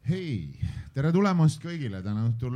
Hei, tere tulemast kõigile täna õhtul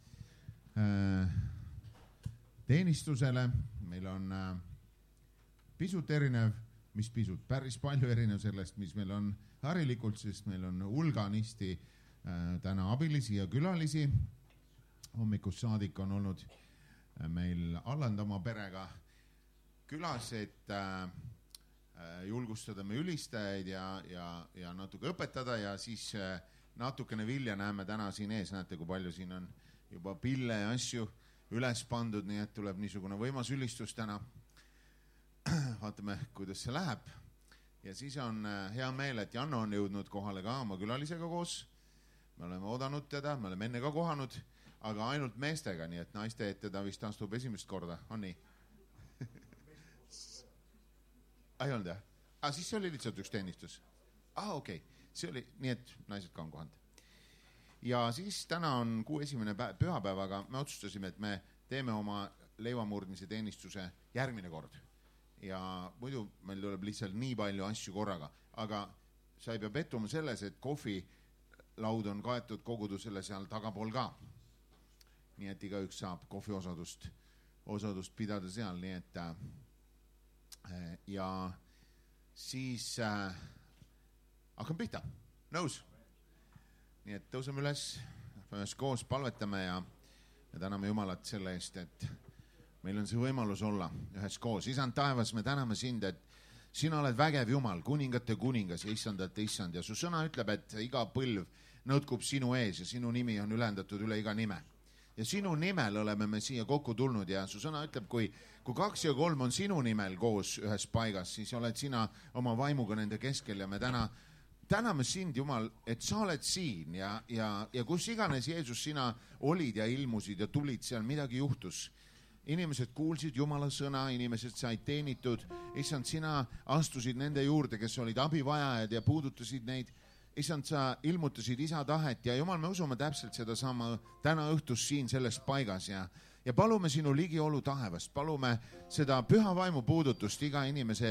teenistusele. Meil on pisut erinev, päris palju erinev sellest, mis meil on harilikult, sest meil on hulganisti täna abilisi ja külalisi. Hommikust saadik on olnud meil Alland oma perega külas, et julgustada me ülistajaid ja natuke õpetada ja siis natukene vilja näeme täna siin ees. Näete, kui palju siin on juba pille ja asju üles pandud, nii et tuleb niisugune võimas ülistus täna. Vaatame, kuidas see läheb. Ja siis on hea meel, et Janno on jõudnud kohale ka oma külalisega koos. Me oleme oodanud teda, me oleme enne ka kohanud, aga ainult meestega, nii et naiste ette ta vist astub esimest korda. On nii? Ei olnud jah? Siis see oli lihtsalt üks teenistus. Okei. See oli nii, et naised ka on kohanud. Ja siis täna on kuu esimene pühapäev, aga me otsustasime, et me teeme oma leivamurdmise teenistuse järgmine kord. Ja muidu meil tuleb lihtsalt nii palju asju korraga, aga sa ei pea pettuma selles, et kohvilaud on kaetud kogudusele seal tagapool ka. Nii et igaüks saab kohvi osadust pidada seal, nii et ja siis hakkame pihta. Nõus? Nii et tõuseme üles koos, palvetame ja täname Jumalat selle eest, et meil on see võimalus olla ühes koos. Isand taevas, me täname sind, et sina oled vägev Jumal, kuningate kuningas ja issandate issand. Ja su sõna ütleb, et iga põlv nõutkub sinu ees ja sinu nimi on ülendatud üle iga nime. Ja sinu nimel oleme me siia kokku tulnud ja su sõna ütleb, kui 2 ja 3 on sinu nimel koos ühes paigas, siis oled sina oma vaimuga nende keskel ja me täname sind, Jumal, et sa oled siin ja kus iganes Jeesus sina olid ja ilmusid ja tulid seal, midagi juhtus. Inimesed kuulsid Jumala sõna, inimesed said teenitud. Issand, sina astusid nende juurde, kes olid abivajajad ja puudutasid neid. Issand, sa ilmutasid isa tahet ja Jumal, me usume täpselt seda sama täna õhtus siin selles paigas ja palume sinu ligiolu taevast, palume seda püha vaimu puudutust iga inimese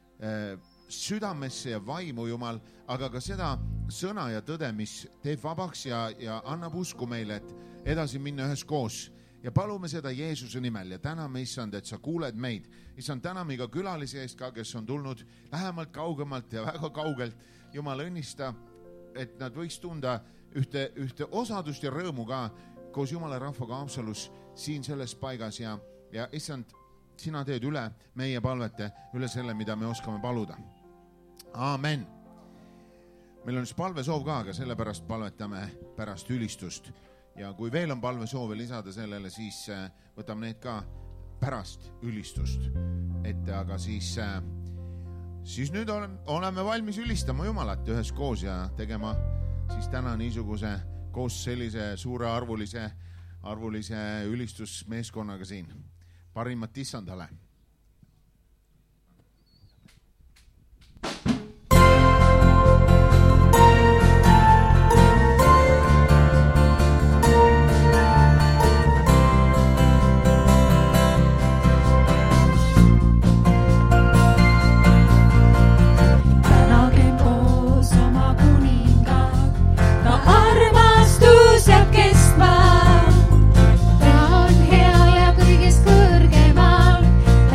südamesse ja vaimu, Jumal, aga ka seda sõna ja tõde, mis teeb vabaks ja annab usku meile, et edasi minna ühes koos. Ja palume seda Jeesuse nimel ja täname, Issand, et sa kuuled meid. Issand, täname iga külalise eest ka, kes on tulnud lähemalt, kaugemalt ja väga kaugelt. Jumal, õnnista, et nad võiks tunda ühte osadust ja rõõmu ka koos Jumala rahvaga Haapsalus siin selles paigas ja Issand, sina teed üle meie palvete, üle selle, mida me oskame paluda. Aamen. Meil on palvesoov ka, aga sellepärast palvetame pärast ülistust. Ja kui veel on palvesoove lisada sellele, siis võtame need ka pärast ülistust. Aga siis nüüd oleme valmis ülistama Jumalat ühes koos ja tegema siis täna niisuguse koos sellise suure arvulise ülistusmeeskonnaga siin. Parimat issandale. Ta on hea ja kõigest kõrgemal.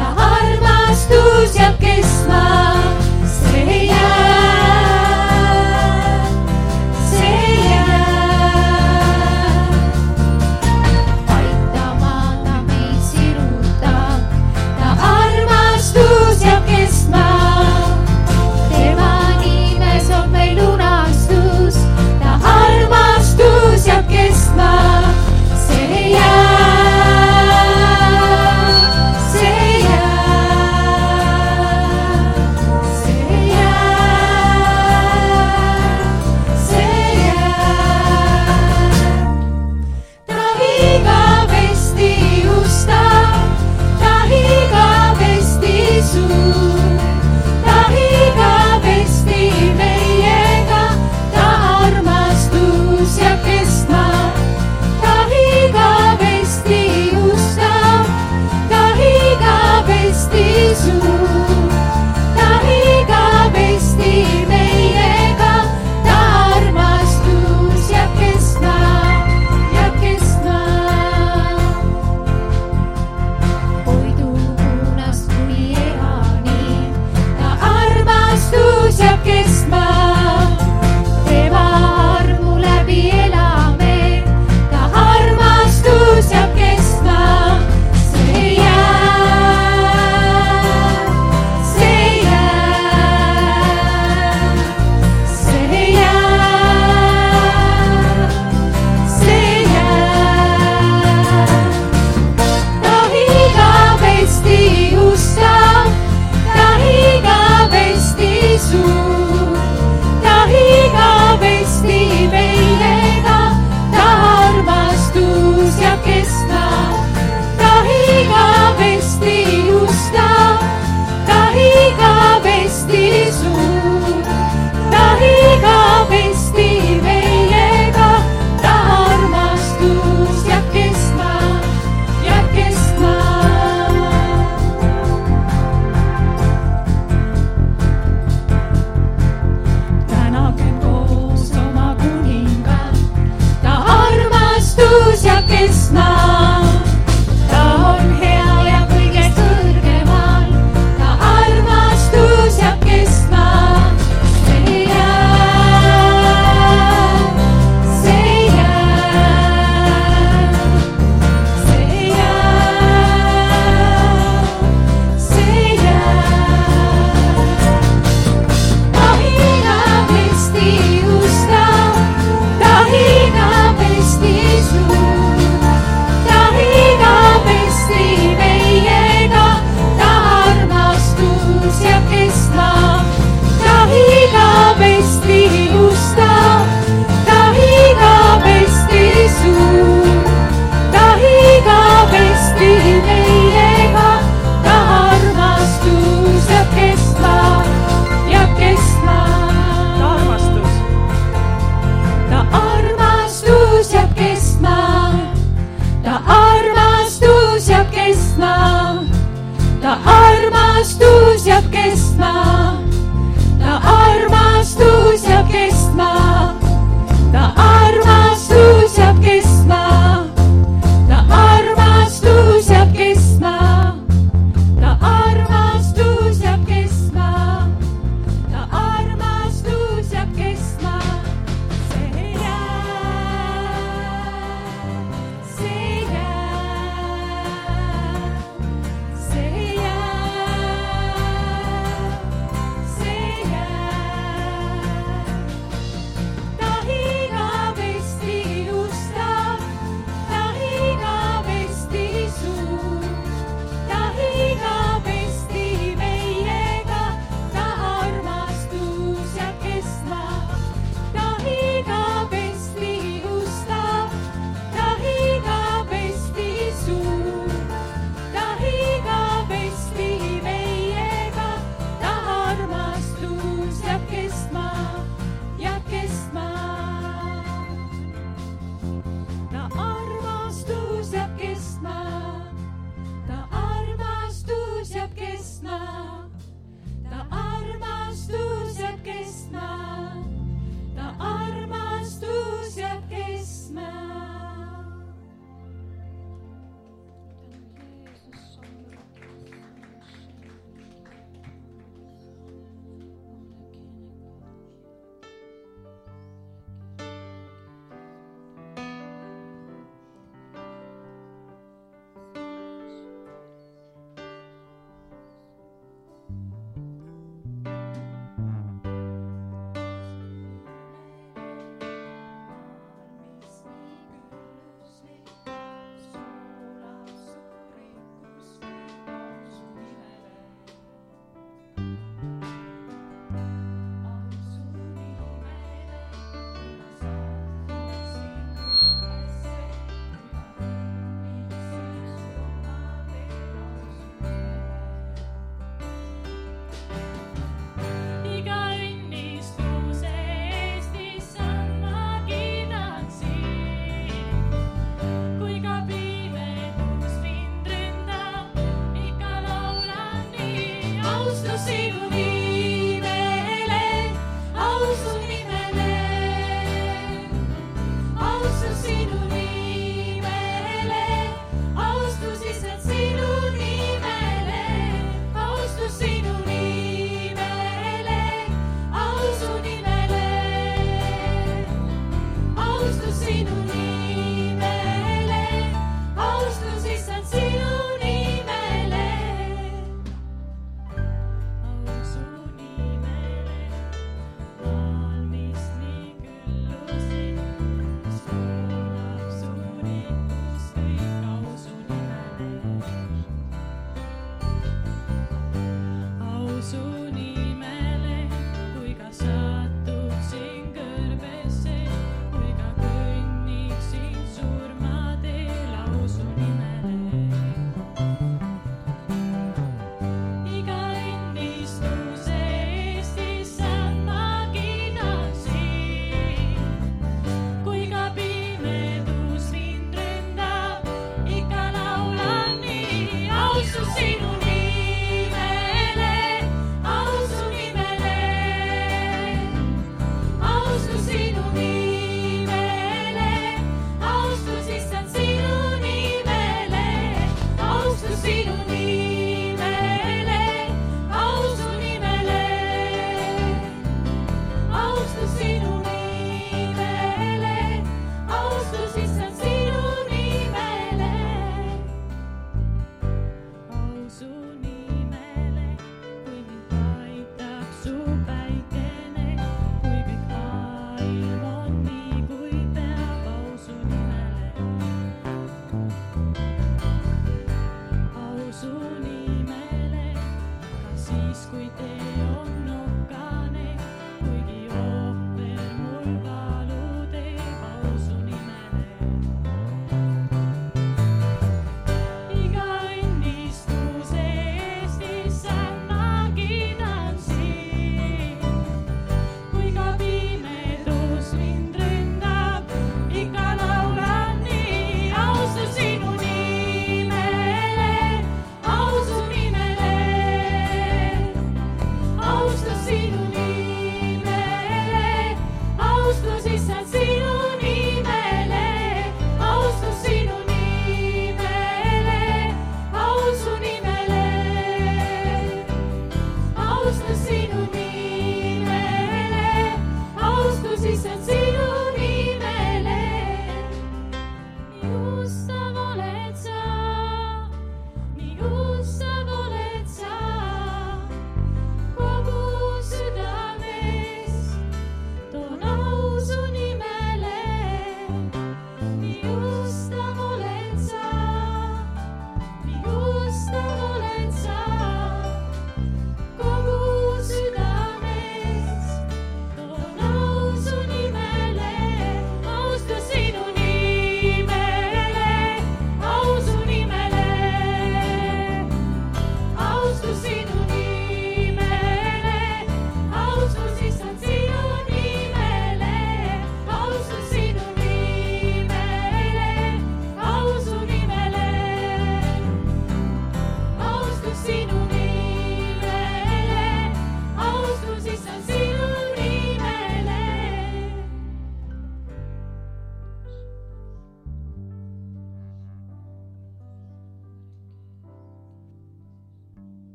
kestma. Ta on hea ja kõigest kõrgemal, ta armastus jääb kestma. See jääb, see jääb, see jääb, see jääb. Ta hingab Eesti usta, ta hingab Eesti suu, ta hingab Eesti meiega, ta armastus jääb kestma. Ta hingab Eesti usta, ta hingab Eesti suu, ta hingab Eesti meiega, ta armastus jääb kestma, jääb kestma. Ta armastus jääb kestma, ta armastus jääb kestma, ta armastus jääb kestma, ta armastus jääb kestma, ta armastus jääb kestma, ta armastus jääb kestma, ta armastus jääb kestma, ta armastus jääb kestma. See jääb, see jääb, see jääb, see jääb. Ta hingab Eesti usta, ta hingab Eesti suu, ta hingab Eesti meiega, ta armastus jääb kestma. Ta hingab Eesti usta, ta hingab Eesti suu, ta hingab Eesti meiega, ta armastus jääb kestma, jääb kestma. Ta armastus jääb kestma, ta armastus jääb kestma, ta armastus jääb kestma, ta armastus jääb kestma.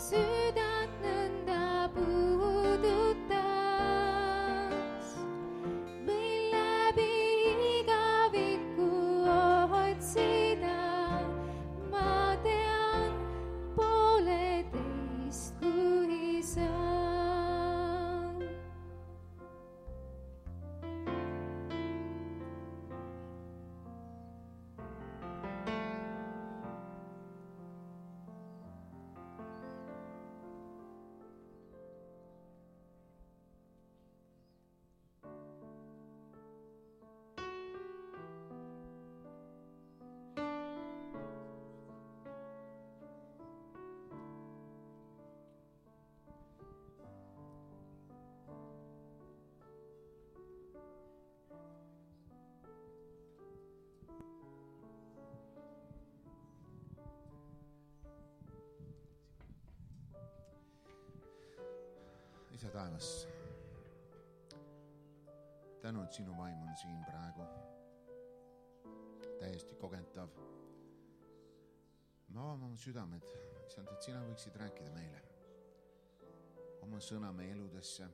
südant nõnda puudutas, mille läbi igavikku otsida. Ma tean pooleteist, kui saan. Isa taevas, tänu, et sinu vaim on siin praegu täiesti kogentav. Me avame oma südamed, isand, et sina võiksid rääkida meile oma sõna meie eludesse,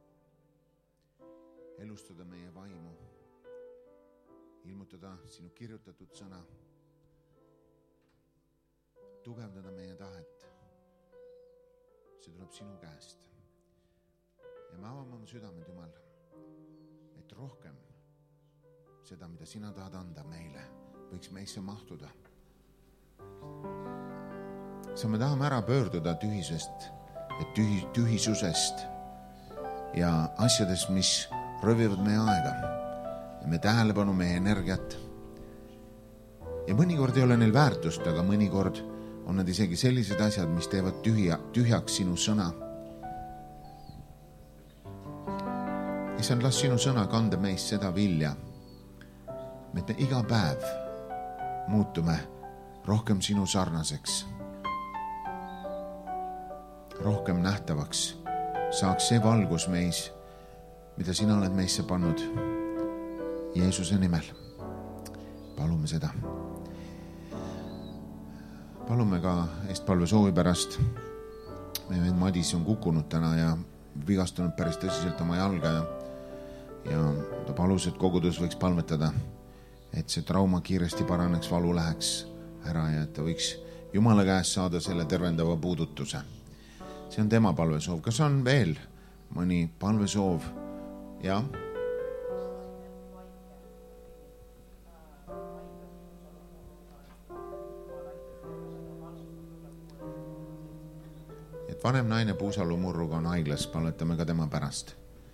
elustada meie vaimu, ilmutada sinu kirjutatud sõna, tugevdada meie tahet. See tuleb sinu käest. Ja me avame oma südamed, Jumal, et rohkem seda, mida sina tahad anda meile, võiks meisse mahtuda. Me tahame ära pöörduda tühisusest ja asjadest, mis röövivad meie aega ja me tähelepanu, meie energiat. Ja mõnikord ei ole neil väärtust, aga mõnikord on nad isegi sellised asjad, mis teevad tühjaks sinu sõna. Issand, las sinu sõna kanda meist seda vilja, et me iga päev muutume rohkem sinu sarnaseks, rohkem nähtavaks, saaks see valgus meis, mida sina oled meisse pannud. Jeesuse nimel palume seda. Palume ka eestpalve soovi pärast. Meie vend Madis on kukkunud täna ja vigastunud päris tõsiselt oma jalga ja ta palus, et kogudus võiks palvetada, et see trauma kiiresti paraneks, valu läheks ära ja et ta võiks Jumala käest saada selle tervendava puudutuse. See on tema palvesoov. Kas on veel mõni palvesoov? Ja? Et vanem naine Puusalu murruga on haiglas, palvetame ka tema pärast.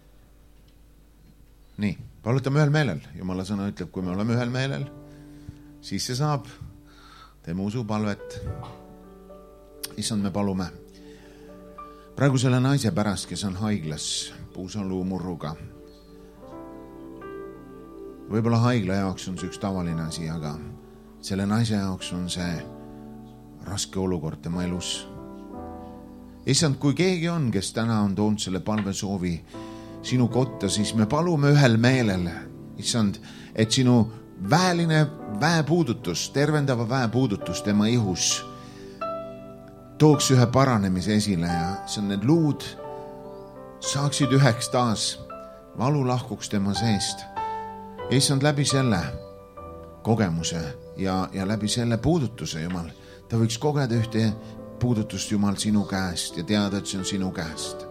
Nii, palvetame ühel meelel. Jumala sõna ütleb, kui me oleme ühel meelel, siis see saab. Teeme usupalvet. Issand, me palume praegu selle naise pärast, kes on haiglas Puusalu murruga. Võib-olla haigla jaoks on see üks tavaline asi, aga selle naise jaoks on see raske olukord tema elus. Issand, kui keegi on, kes täna on toonud selle palvesoovi sinu kotta, siis me palume ühel meelel, Issand, et sinu väeline väepuudutus, tervendava väepuudutus tema ihus tooks ühe paranemise esile ja need luud saaksid üheks taas, valu lahkuks tema seest. Issand, läbi selle kogemuse ja läbi selle puudutuse, Jumal, ta võiks kogeda ühte puudutust, Jumal, sinu käest ja teada, et see on sinu käest.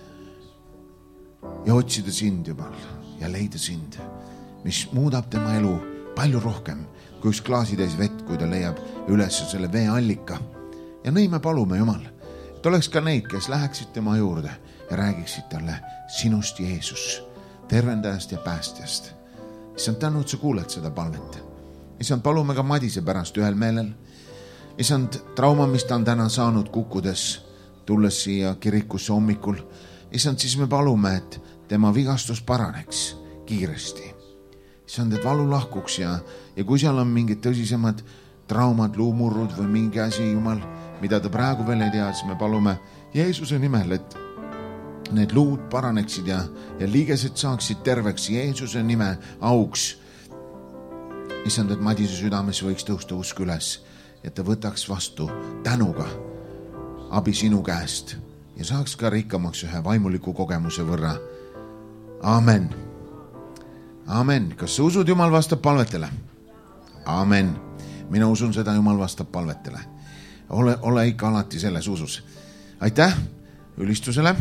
Ja otsida sind, Jumal, ja leida sind, mis muudab tema elu palju rohkem kui üks klaasitäis vett, kui ta leiab üles selle veeallika. Ja nii me palume, Jumal, et oleks ka neid, kes läheksid tema juurde ja räägiksid talle sinust, Jeesus, tervendajast ja päästjast. Issand, tänu, et sa kuuled seda palvet. Issand, palume ka Madise pärast ühel meelel. Issand, trauma, mis ta on täna saanud kukkudes, tulles siia kirikusse hommikul. Issand, siis me palume, et tema vigastus paraneks kiiresti. Issand, et valu lahkuks ja kui seal on mingid tõsisemad traumad, luumurrud või mingi asi, Jumal, mida ta praegu veel ei tea, siis me palume Jeesuse nimel, et need luud paraneksid ja liigesed saaksid terveks Jeesuse nime auks. Issand, et Madise südames võiks tõusta usk üles, et ta võtaks vastu tänuga abi sinu käest ja saaks ka rikkamaks ühe vaimuliku kogemuse võrra. Aamen. Aamen. Kas sa usud, Jumal vastab palvetele? Aamen. Mina usun seda, Jumal vastab palvetele. Ole ikka alati selles usus. Aitäh ülistusele.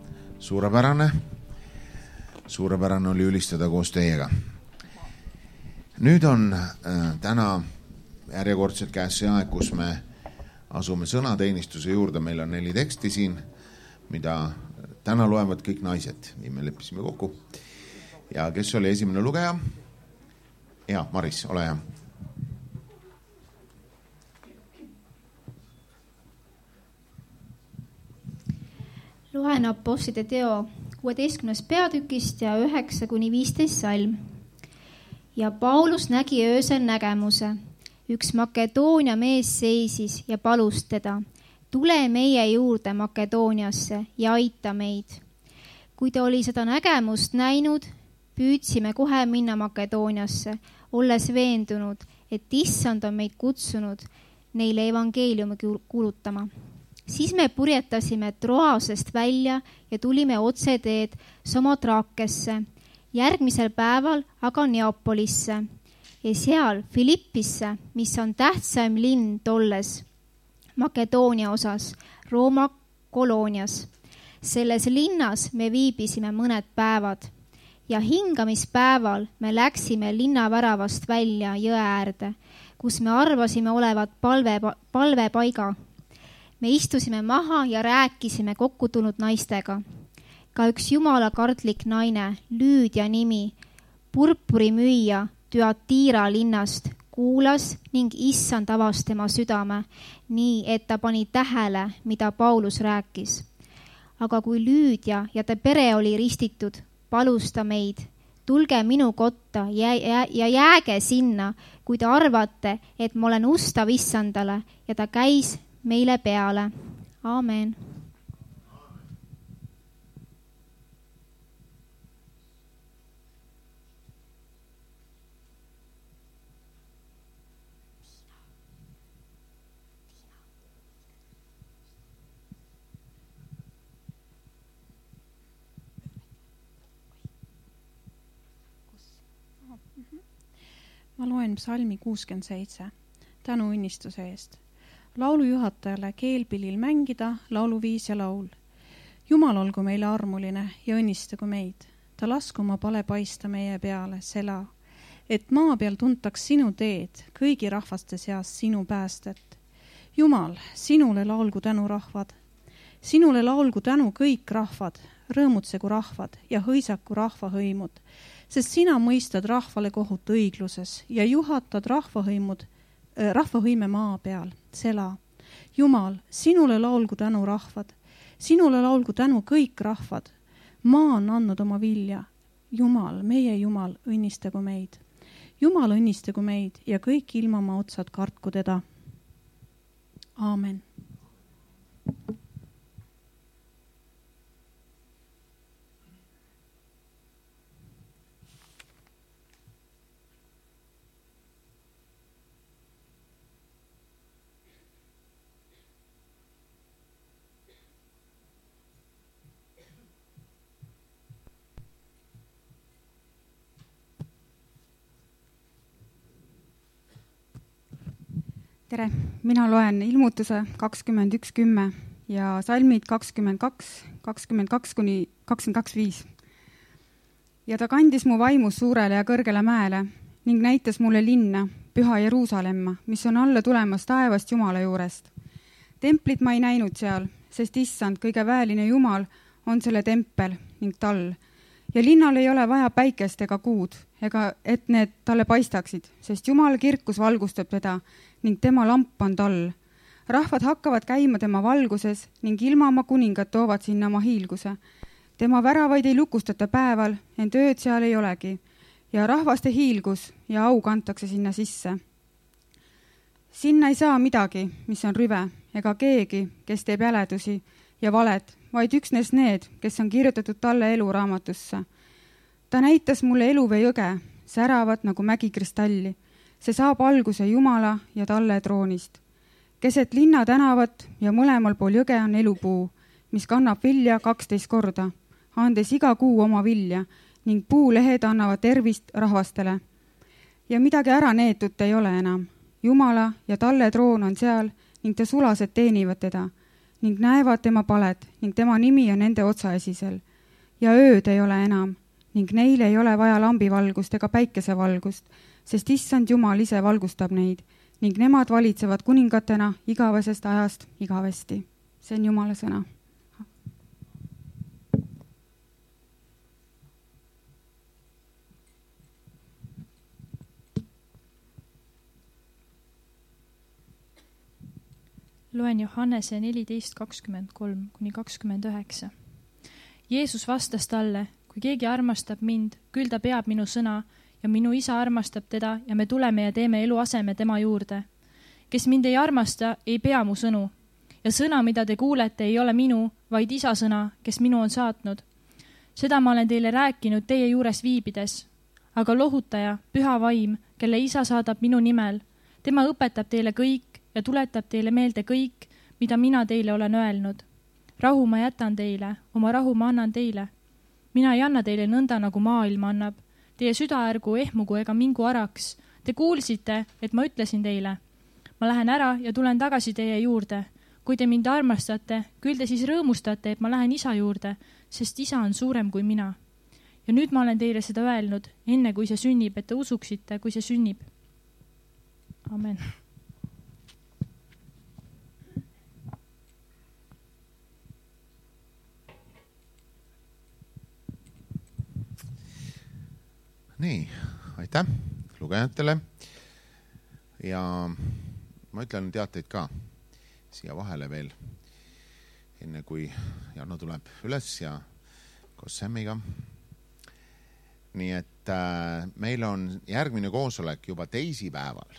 Suurepärane oli ülistada koos teiega. Nüüd on täna järjekordselt käes see aeg, kus me asume sõnateenistuse juurde. Meil on 4 teksti siin, mida täna loevad kõik naised. Nii me leppisime kokku. Ja kes oli esimene lugeja? Ja, Maris, ole hea. Loen Apostlite teo 16. peatükist ja 9-15 salm. Ja Paulus nägi öösel nägemuse. Üks Makedoonia mees seisis ja palus teda, tule meie juurde Makedooniasse ja aita meid. Kui ta oli seda nägemust näinud, püüdsime kohe minna Makedooniasse, olles veendunud, et Issand on meid kutsunud neile evangeeliumi kuulutama. Siis me purjetasime Troasest välja ja tulime otseteed Samotrakesse, järgmisel päeval aga Neapolisse ja seal Filippisse, mis on tähtsaim linn tolles Makedoonia osas, Rooma koloonias. Selles linnas me viibisime mõned päevad ja hingamispäeval me läksime linnaväravast välja jõe äärde, kus me arvasime olevat palvepaiga. Me istusime maha ja rääkisime kokku tulnud naistega. Ka üks jumala kartlik naine, Lüüdia nimi, purpurimüüja Thyatira linnast, kuulas ning Issand avas tema südame, nii et ta pani tähele, mida Paulus rääkis. Aga kui Lüüdia ja ta pere oli ristitud, palus ta meid, tulge minu kotta ja jääge sinna, kui te arvate, et ma olen ustav Issandale, ja ta käis meile peale. Aamen. Ma loen psalmi 67, tänuõnnistuse eest. Laulujuhatajale keelpillil mängida, lauluviis ja laul. Jumal olgu meile armuline ja õnnistagu meid. Ta lasku oma pale paista meie peale, sela, et maa peal tuntaks sinu teed, kõigi rahvaste seas sinu päästet. Jumal, sinule laulgu tänu rahvad. Sinule laulgu tänu kõik rahvad, rõõmutsegu rahvad ja hõisaku rahvahõimud, sest sina mõistad rahvale kohut õigluses ja juhatad rahvahõime maa peal, sela. Jumal, sinule laulgu tänu rahvad, sinule laulgu tänu kõik rahvad. Maa on andnud oma vilja. Jumal, meie Jumal, õnnistagu meid. Jumal, õnnistagu meid ja kõik ilmamaa otsad kartku teda. Aamen. Tere, mina loen ilmutuse 21.10 ja salmid 22-22-5. Ja ta kandis mu vaimus suurele ja kõrgele mäele ning näitas mulle linna, püha Jeruusalemma, mis on alla tulemas taevast Jumala juurest. Templit ma ei näinud seal, sest Issand, kõige väeline Jumal, on selle tempel ning tall. Ja linnal ei ole vaja päikest ega kuud, ega et need talle paistaksid, sest Jumal kirkus valgustab teda ning tema lamp on tall. Rahvad hakkavad käima tema valguses ning ilmamaa kuningad toovad sinna oma hiilguse. Tema väravaid ei lukustata päeval, ent ööd seal ei olegi. Ja rahvaste hiilgus ja au kantakse sinna sisse. Sinna ei saa midagi, mis on rüve, ega keegi, kes teeb jäledusi ja valed, vaid üksnes need, kes on kirjutatud talle eluraamatusse. Ta näitas mulle eluvee jõge, säravad nagu mägikristalli. See saab alguse Jumala ja talle troonist. Keset linna tänavat ja mõlemal pool jõge on elupuu, mis kannab vilja 12 korda, andes iga kuu oma vilja ning puulehed annavad tervist rahvastele. Ja midagi ära neetut ei ole enam. Jumala ja talle troon on seal ning te sulased teenivad teda ning näevad tema palet ning tema nimi on nende otsaesisel. Ja ööd ei ole enam ning neil ei ole vaja lambivalgust ega päikesevalgust, sest issand Jumal ise valgustab neid ning nemad valitsevad kuningatena igavesest ajast igavesti. See on Jumala sõna. Loen Johannese 14:23-29. Jeesus vastas talle, kui keegi armastab mind, küll ta peab minu sõna ja minu isa armastab teda ja me tuleme ja teeme eluaseme tema juurde. Kes mind ei armasta, ei pea mu sõnu. Ja sõna, mida te kuulete, ei ole minu, vaid isa sõna, kes minu on saatnud. Seda ma olen teile rääkinud teie juures viibides. Aga lohutaja, püha vaim, kelle isa saadab minu nimel, tema õpetab teile kõik ja tuletab teile meelde kõik, mida mina teile olen öelnud. Rahu ma jätan teile, oma rahu ma annan teile. Mina ei anna teile nõnda, nagu maailm annab. Teie süda ärgu ehmugu ega mingu araks. Te kuulsite, et ma ütlesin teile. Ma lähen ära ja tulen tagasi teie juurde. Kui te mind armastate, küll te siis rõõmustate, et ma lähen isa juurde, sest isa on suurem kui mina. Ja nüüd ma olen teile seda öelnud, enne kui see sünnib, et te usuksite, kui see sünnib. Amen. Nii, aitäh lugejatele ja ma ütlen teateid ka siia vahele veel, enne kui Janno tuleb üles ja koos Sammiga. Nii et meil on järgmine koosolek juba teisipäeval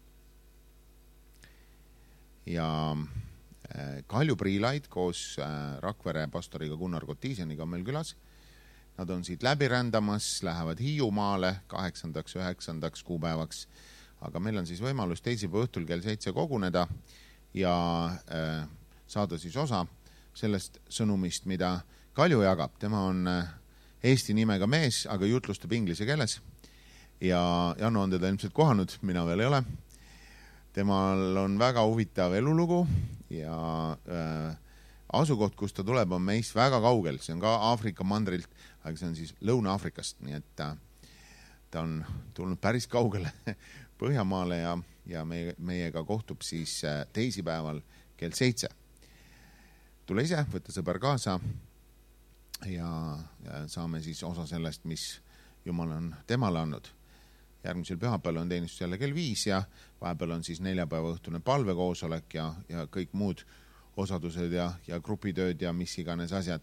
ja Kalju Priilaid koos Rakvere pastoriga Gunnar Kotiiseniga on meil külas. Nad on siit läbi rändamas, lähevad Hiiumaale 8.–9. kuupäevaks, aga meil on siis võimalus teisipäeva õhtul kell 7 koguneda ja saada siis osa sellest sõnumist, mida Kalju jagab. Tema on eesti nimega mees, aga jutlustab inglise keeles ja Janno on teda ilmselt kohanud, mina veel ei ole. Temal on väga huvitav elulugu ja asukoht, kus ta tuleb, on meist väga kaugel. See on ka Aafrika mandrilt, aga see on siis Lõuna-Aafrikast, nii et ta on tulnud päris kaugele Põhjamaale ja meiega kohtub siis teisipäeval kell 7. Tule ise, võtta sõber kaasa ja saame siis osa sellest, mis Jumal on temale andnud. Järgmisel pühapäeval on teenistus jälle kell 5 ja vahepeal on siis neljapäeva õhtune palvekoosolek ja kõik muud osadused ja grupitööd ja mis iganes asjad.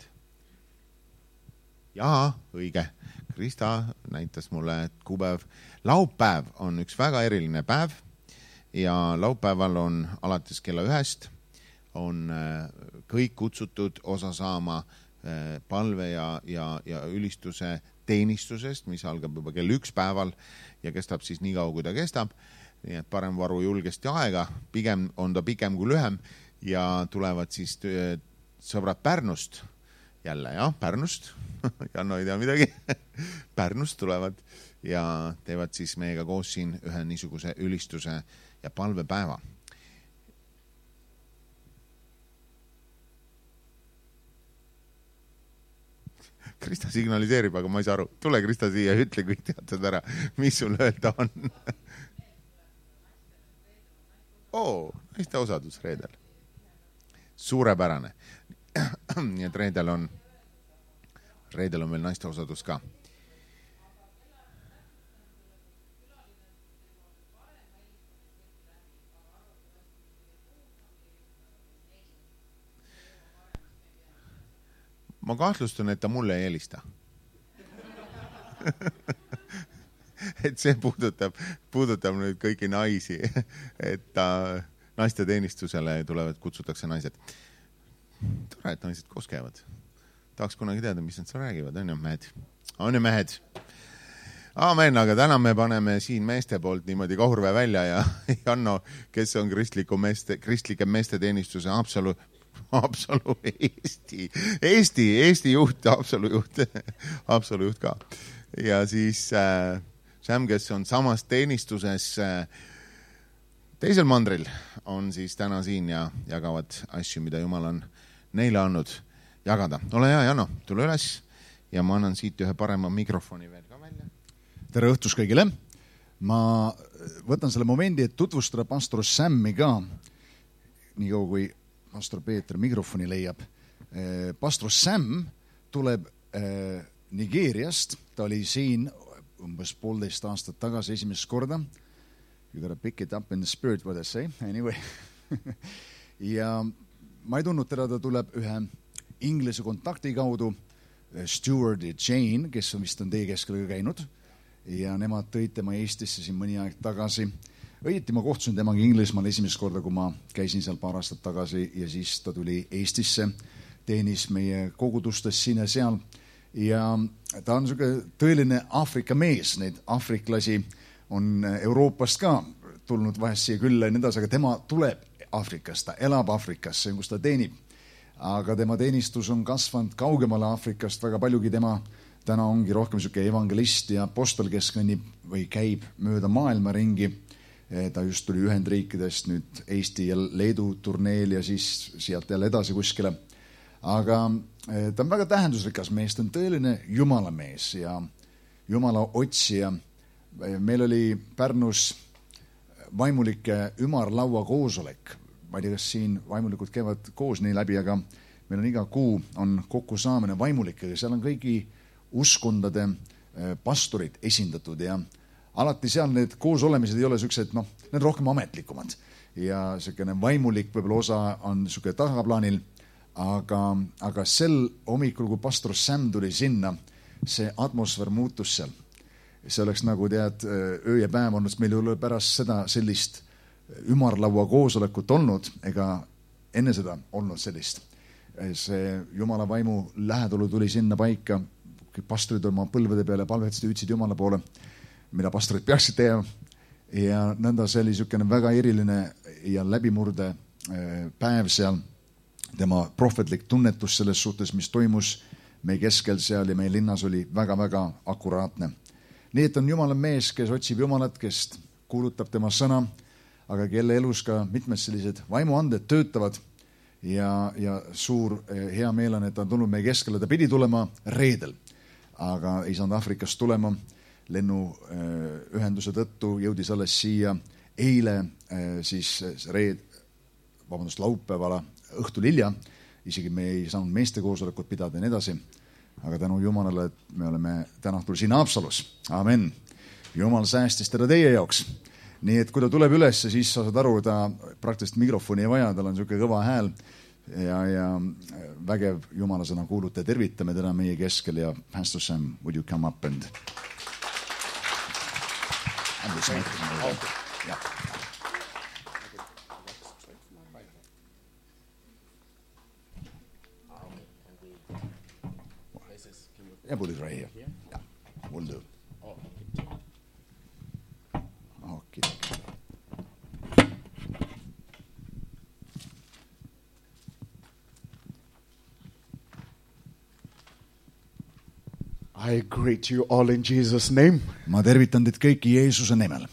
Jaa, õige. Krista näitas mulle, et kuupäev. Laupäev on üks väga eriline päev ja laupäeval on alates kella 1 on kõik kutsutud osa saama palve ja ülistuse teenistusest, mis algab juba kell 1 päeval ja kestab siis nii kaua, kui ta kestab. Nii et parem varu julgesti aega, pigem on ta pikem kui lühem ja tulevad siis sõbrad Pärnust jälle, Pärnust, Janno ei tea midagi, Pärnust tulevad ja teevad siis meiega koos siin ühe niisuguse ülistuse ja palvepäeva. Krista signaliseerib, aga ma ei saa aru. Tule Krista siia ja ütle, kõik teatud ära, mis sul öelda on. Naiste osadus reedel. Suurepärane. Nii et reedel on veel naiste osadus ka. Ma kahtlustan, et ta mulle ei helista. Et see puudutab nüüd kõiki naisi, et naiste teenistusele kutsutakse naised. Tore, et naised koos käivad. Tahaks kunagi teada, mis nad seal räägivad. On ju mehed? Aamen, aga täna me paneme siin meeste poolt niimoodi Kahurvee välja ja Janno, kes on kristlike meeste teenistuse absolu Eesti juht, absolujuht ka. Ja siis Sam, kes on samas teenistuses teisel mandril, on siis täna siin ja jagavad asju, mida Jumal on neile andnud jagada. Ole hea, Janno, tule üles ja ma annan siit ühe parema mikrofoni veel ka välja. Tere õhtus kõigile. Ma võtan selle momendi, et tutvustada pastor Sammi ka, nii kaua kui pastor Peeter mikrofoni leiab. Pastor Sam tuleb Nigeeriast, ta oli siin umbes 1,5 aastat tagasi esimest korda. You gotta pick it up in the spirit, what I say, anyway. Ja ma ei tundnud teda, ta tuleb ühe inglise kontakti kaudu, Stuart ja Jane, kes vist on teie keskel käinud, ja nemad tõid tema Eestisse siin mõni aeg tagasi. Õieti ma kohtusin temaga Inglismaal esimest korda, kui ma käisin seal paar aastat tagasi ja siis ta tuli Eestisse, teenis meie kogudustes siin ja seal ja ta on tõeline Aafrika mees, neid aafriklasi on Euroopast ka tulnud vahest siia külla ja nii edasi, aga tema tuleb Aafrikast, ta elab Aafrikas, kus ta teenib. Aga tema teenistus on kasvanud kaugemale Aafrikast, väga paljugi tema täna ongi rohkem selline evangelist ja apostel, kes kõnnib või käib mööda maailma ringi. Ta just tuli Ühendriikidest nüüd Eesti ja Leedu turneel ja siis sealt jälle edasi kuskile. Aga ta on väga tähendusrikas mees, ta on tõeline Jumala mees ja Jumala otsija. Meil oli Pärnus vaimulike ümarlaua koosolek. Ma ei tea, kas siin vaimulikud käivad koos nii läbi, aga meil on iga kuu on kokku saamine vaimulikega. Seal on kõigi uskondade pastorid esindatud ja alati seal need koosolemised ei ole sellised, need rohkem ametlikumad. Ja selline vaimulik võib-olla osa on selline tagaplaanil, aga sel hommikul, kui pastor Sam tuli sinna, see atmosfäär muutus seal. See oleks nagu tead, öö ja päev olnud, meil ei ole pärast seda sellist ümarlaua koosolekut olnud, ega enne seda olnud sellist. See Jumala vaimu lähedolu tuli sinna paika, pastorid oma põlvede peale palvetasid, hüüdsid Jumala poole, mida pastorid peaksid tegema. Ja nõnda see oli selline väga eriline ja läbimurde päev seal, tema prohvetlik tunnetus selles suhtes, mis toimus meie keskel seal ja meie linnas oli väga-väga akuraatne. Nii et on Jumala mees, kes otsib Jumalat, kes kuulutab tema sõna, aga kelle elus ka mitmed sellised vaimuanded töötavad ja suur hea meel on, et ta on tulnud meie keskele. Ta pidi tulema reedel, aga ei saanud Aafrikast tulema. Lennuühenduse tõttu jõudis alles siia eile siis laupäevala õhtul hilja. Isegi me ei saanud meeste koosolekut pidada ja nii edasi. Aga tänu Jumalale, et me oleme täna õhtul siin Haapsalus. Amen. Jumal säästis teda teie jaoks. Nii et kui ta tuleb üles, siis sa saad aru, ta praktiliselt mikrofoni ei vaja, tal on selline kõva hääl ja vägev Jumala sõna kuuluta. Tervitame teda meie keskel ja Pastor Sam, would you come up and... Yeah, put it right here. Yeah, we'll do. Okay. I greet you all in Jesus' name. Ma tervitan teid kõiki Jeesuse nimel.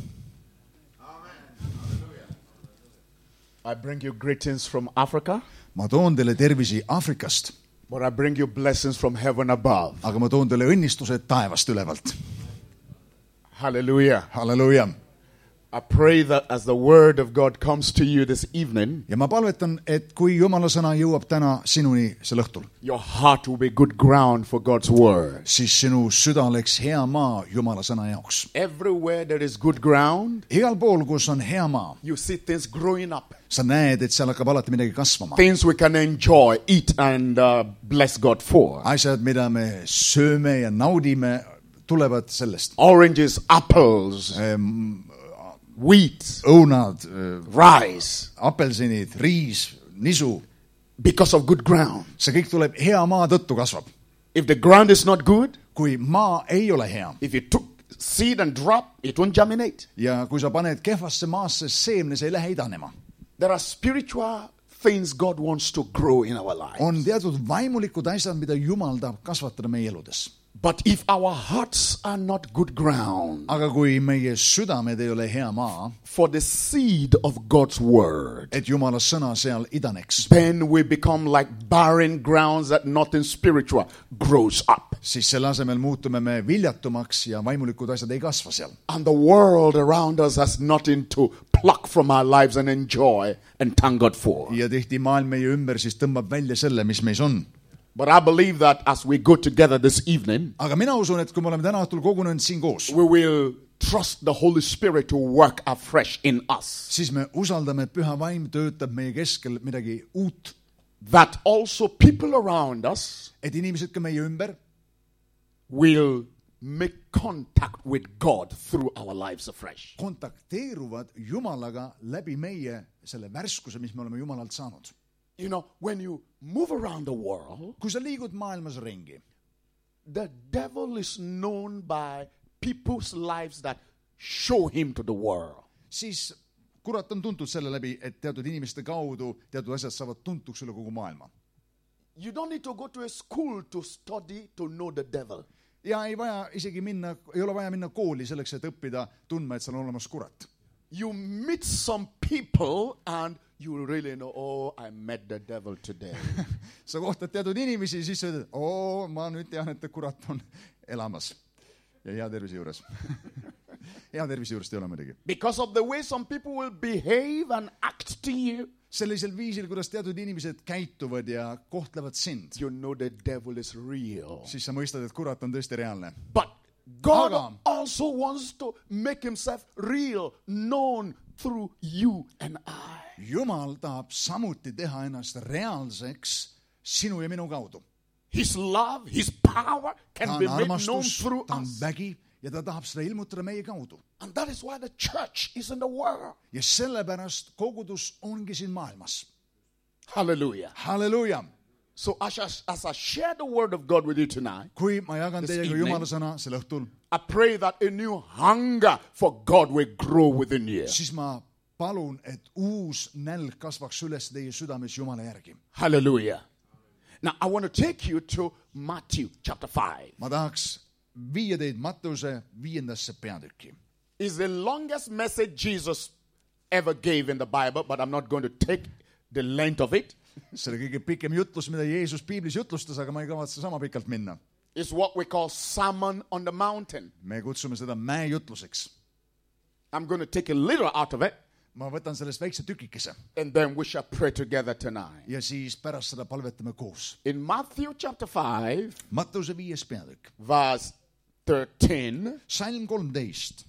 I bring you greetings from Africa. Ma toon teile tervisi Aafrikast. But I bring you blessings from heaven above. Aga ma toon teile õnnistused taevast ülevalt. Hallelujah. Halleluja. I pray that as the word of God comes to you this evening, ja ma palvetan, et kui Jumala sõna jõuab täna sinuni sel õhtul, your heart will be good ground for God's word. Siis sinu süda oleks hea maa Jumala sõna jaoks. Everywhere there is good ground, igal pool, kus on hea maa, you see things growing up. Sa näed, et seal hakkab alati midagi kasvama. Things we can enjoy, eat and bless God for. Asjad, mida me sööme ja naudime, tulevad sellest. Oranges, apples, wheat, õunad, rice, apelsinid, riis, nisu. Because of good ground. See kõik tuleb hea maa tõttu kasvab. If the ground is not good, kui maa ei ole hea, if you took seed and drop, it won't germinate. ja kui sa paned kehvasse maasse seemne, see ei lähe idanema. There are spiritual things God wants to grow in our lives. on teatud vaimulikud asjad, mida Jumal tahab kasvatada meie eludes. But if our hearts are not good ground aga kui meie südamed ei ole hea maa, for the seed of God's word, et Jumala sõna seal idaneks, then we become like barren grounds that nothing spiritual grows up. siis selle asemel muutume me viljatumaks ja vaimulikud asjad ei kasva seal. And the world around us has nothing to pluck from our lives and enjoy and thank God for. ja tihti maailm meie ümber siis tõmbab välja selle, mis meis on. But I believe that as we go together this evening, aga mina usun, et kui me oleme täna õhtul kogunenud siin koos, we will trust the Holy Spirit to work afresh in us. siis me usaldame, et Püha Vaim töötab meie keskel midagi uut. That also people around us et inimesed ka meie ümber will make contact with God through our lives afresh. kontakteeruvad Jumalaga läbi meie selle värskuse, mis me oleme Jumalalt saanud. You know, when you move around the world, kui sa liigud maailmas ringi, the devil is known by people's lives that show him to the world. siis kurat on tuntud selle läbi, et teatud inimeste kaudu teatud asjad saavad tuntuks üle kogu maailma. You don't need to go to a school to study to know the devil. ja ei ole vaja minna kooli selleks, et õppida tundma, et seal on olemas kurat. You meet some people and you really know, oh, I met the devil today. sa kohtad teatud inimesi, siis sa ütled, ma nüüd tean, et kurat on elamas ja hea tervise juures. hea tervise juurest ei ole muidugi. Because of the way some people will behave and act to you, sellisel viisil, kuidas teatud inimesed käituvad ja kohtlevad sind, you know the devil is real. siis sa mõistad, et kurat on tõesti reaalne. But God Aga also wants to make himself real, known through you and I. Jumal tahab samuti teha ennast reaalseks sinu ja minu kaudu. His love, his power ta can on be made known armastus, through ta on us. vägi ja ta tahab seda ilmutada meie kaudu. And that is why the church is in the world. ja sellepärast kogudus ongi siin maailmas. Hallelujah. Halleluuja! So as I share the word of God with you tonight, kui ma jagan This teiega evening. Jumala sõna sel õhtul, I pray that a new hunger for God will grow within you. siis ma palun, et uus nälg kasvaks üles teie südames Jumala järgi. Hallelujah. Now I want to take you to Matthew chapter 5. ma tahaks viia teid Matteuse 5. peatükki. It's the longest message Jesus ever gave in the Bible, but I'm not going to take the length of it. see oli kõige pikem jutlus, mida Jeesus piiblis jutlustas, aga ma ei kavatse sama pikalt minna. It's what we call Sermon on the Mountain. me kutsume seda mäejutluseks. I'm going to take a little out of it, ma võtan sellest väikse tükikese and then we shall pray together tonight. ja siis pärast seda palvetame koos. In Matthew chapter 5, Matteuse 5. peatükk, verse 13. salm 13.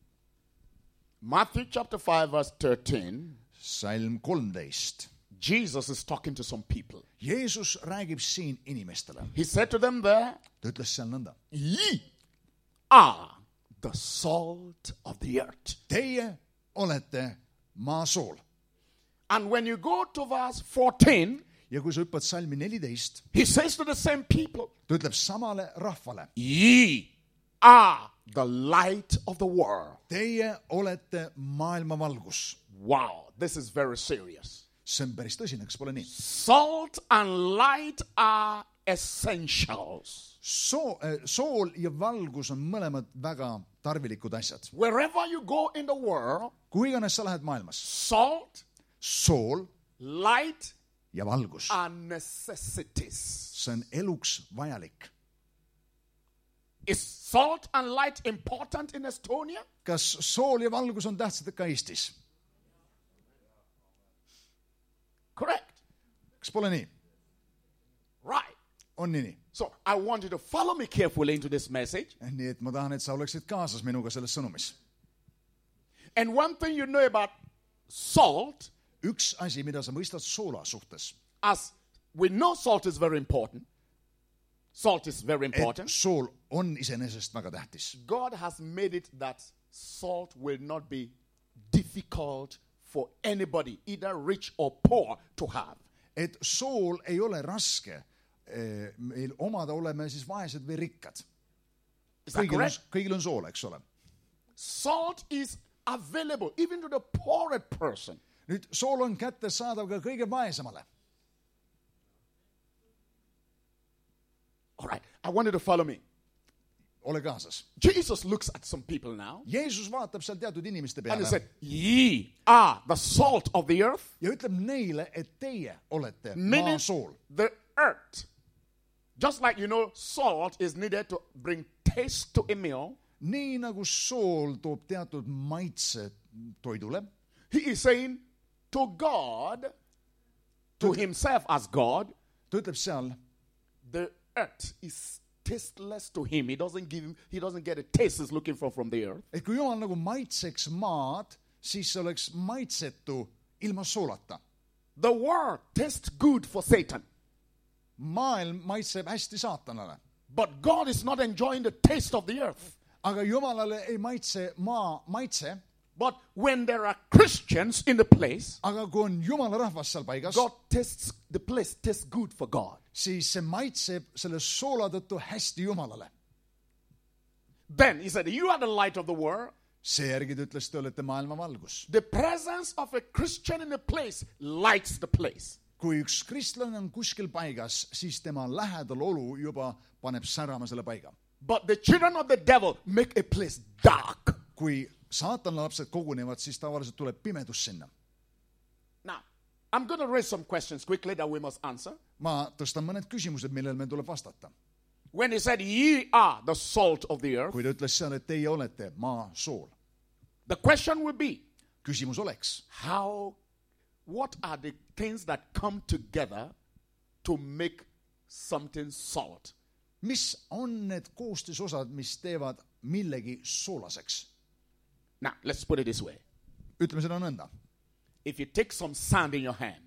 Matthew chapter 5, verse 13. salm 13. Jesus is talking to some people. Jeesus räägib siin inimestele. He said to them there, ta ütles seal nõnda. ye are the salt of the earth. Teie olete maa sool. And when you go to verse 14, ja kui sa hüppad salmi 14, he says to the same people, ta ütleb samale rahvale. ye are the light of the world. Teie olete maailma valgus. Wow, this is very serious. see on päris tõsine, kas pole nii? Salt and light are essentials. Sool ja valgus on mõlemad väga tarvilikud asjad. Wherever you go in the world, kui iganes sa lähed maailmas, salt, sool light ja valgus, are necessities. see on eluks vajalik. Is salt and light important in Estonia? kas sool ja valgus on tähtsad ka Eestis? Correct. kas pole nii? Right. on nii? So I want you to follow me carefully into this message. nii et ma tahan, et sa oleksid kaasas minuga selles sõnumis. And one thing you know about salt, üks asi, mida sa mõistad soola suhtes, as we know salt is very important. Salt is very et important. sool on iseenesest väga tähtis. God has made it that salt will not be difficult for anybody, either rich or poor, to have. et sool ei ole raske meil omada, oleme siis vaesed või rikkad. Is that correct? kõigil on soola, eks ole. Salt is available even to the poorest person. Nüüd sool on kättesaadav ka kõige vaesemale. All right, I want you to follow me. Ole kaasas. Jesus looks at some people now Jeesus vaatab seal teatud inimeste and he peale said, ye are the salt of the earth. ja ütleb neile, et teie olete Meaning maa sool. the earth. Just like you know, salt is needed to bring taste to a meal. Nii nagu sool toob teatud maitse toidule, He is saying to God, to himself as God, ta ütleb seal, the earth is tasteless to him. He doesn't get a taste he's looking for from the earth. et kui Jumal nagu maitseks maad, siis see oleks maitsetu ilma soolata. The world tastes good for Satan, Maailm maitseb hästi saatanale, but God is not enjoying the taste of the earth. aga Jumalale ei maitse maa maitse, But when there are Christians in the place, aga kui on Jumala rahvas seal paigas, the place tastes good for God. siis see maitseb selle soola tõttu hästi Jumalale. Then he said, you are the light of the world. Seejärgi ta ütles, te olete maailma valgus. The presence of a Christian in a place lights the place. Kui üks kristlane on kuskil paigas, siis tema lähedal olu juba paneb särama selle paiga. But the children of the devil make a place dark. Kui saatana lapsed kogunevad, siis tavaliselt tuleb pimedus sinna. Now, I'm going to raise some questions quickly that we must answer. Ma tõstan mõned küsimused, millel meil tuleb vastata. When he said, ye are the salt of the earth, Kui ta ütles seal, et teie olete maa sool. the question will be, Küsimus oleks, what are the things that come together to make something salt? mis on need koostisosad, mis teevad millegi soolaseks? Now, let's put it this way. Ütleme seda nõnda. If you take some sand in your hand,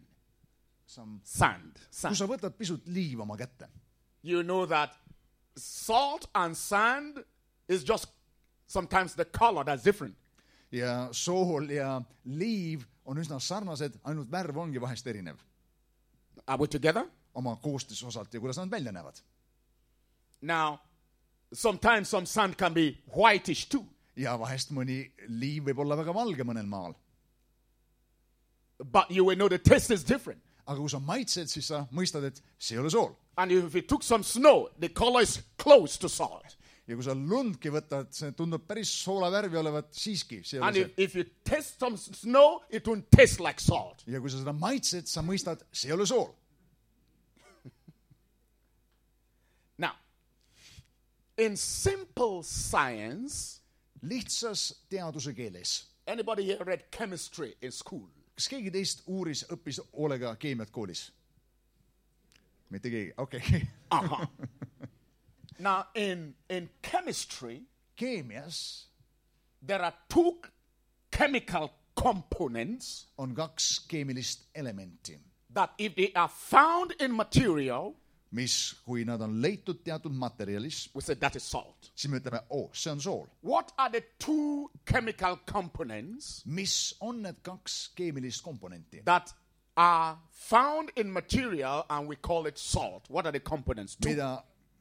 sand, Kui sa võtad pisut liiva oma kätte, you know that salt and sand is just sometimes the color that's different. ja sool ja liiv on üsna sarnased, ainult värv ongi vahest erinev Are we together? oma koostisosalt ja kuidas nad välja näevad. Now, sometimes some sand can be whitish too. Ja vahest mõni liiv võib olla väga valge mõnel maal. But you will know the taste is different. Aga kui sa maitsed, siis sa mõistad, et see ei ole sool. And if you took some snow, the color is close to salt. Ja kui sa lundki võtad, see tundub päris soola värvi olevat siiski. See ei And ole see. if you taste some snow, it won't taste like salt. Ja kui sa seda maitsed, sa mõistad, see ei ole sool. Now, in simple science, Lihtsas teaduse keeles. anybody here read chemistry in school? Kas keegi teist õppis hoolega keemiat koolis? Mitte keegi, okei. Uh-huh. Now, in chemistry, Keemias there are two chemical components on kaks keemilist elementi, that if they are found in material, mis, kui nad on leitud teatud materjalis, we say that is salt. siis me ütleme, see on sool. What are the two chemical components Mis on need kaks keemilist komponenti, that are found in material and we call it salt? What are the components? Two. mida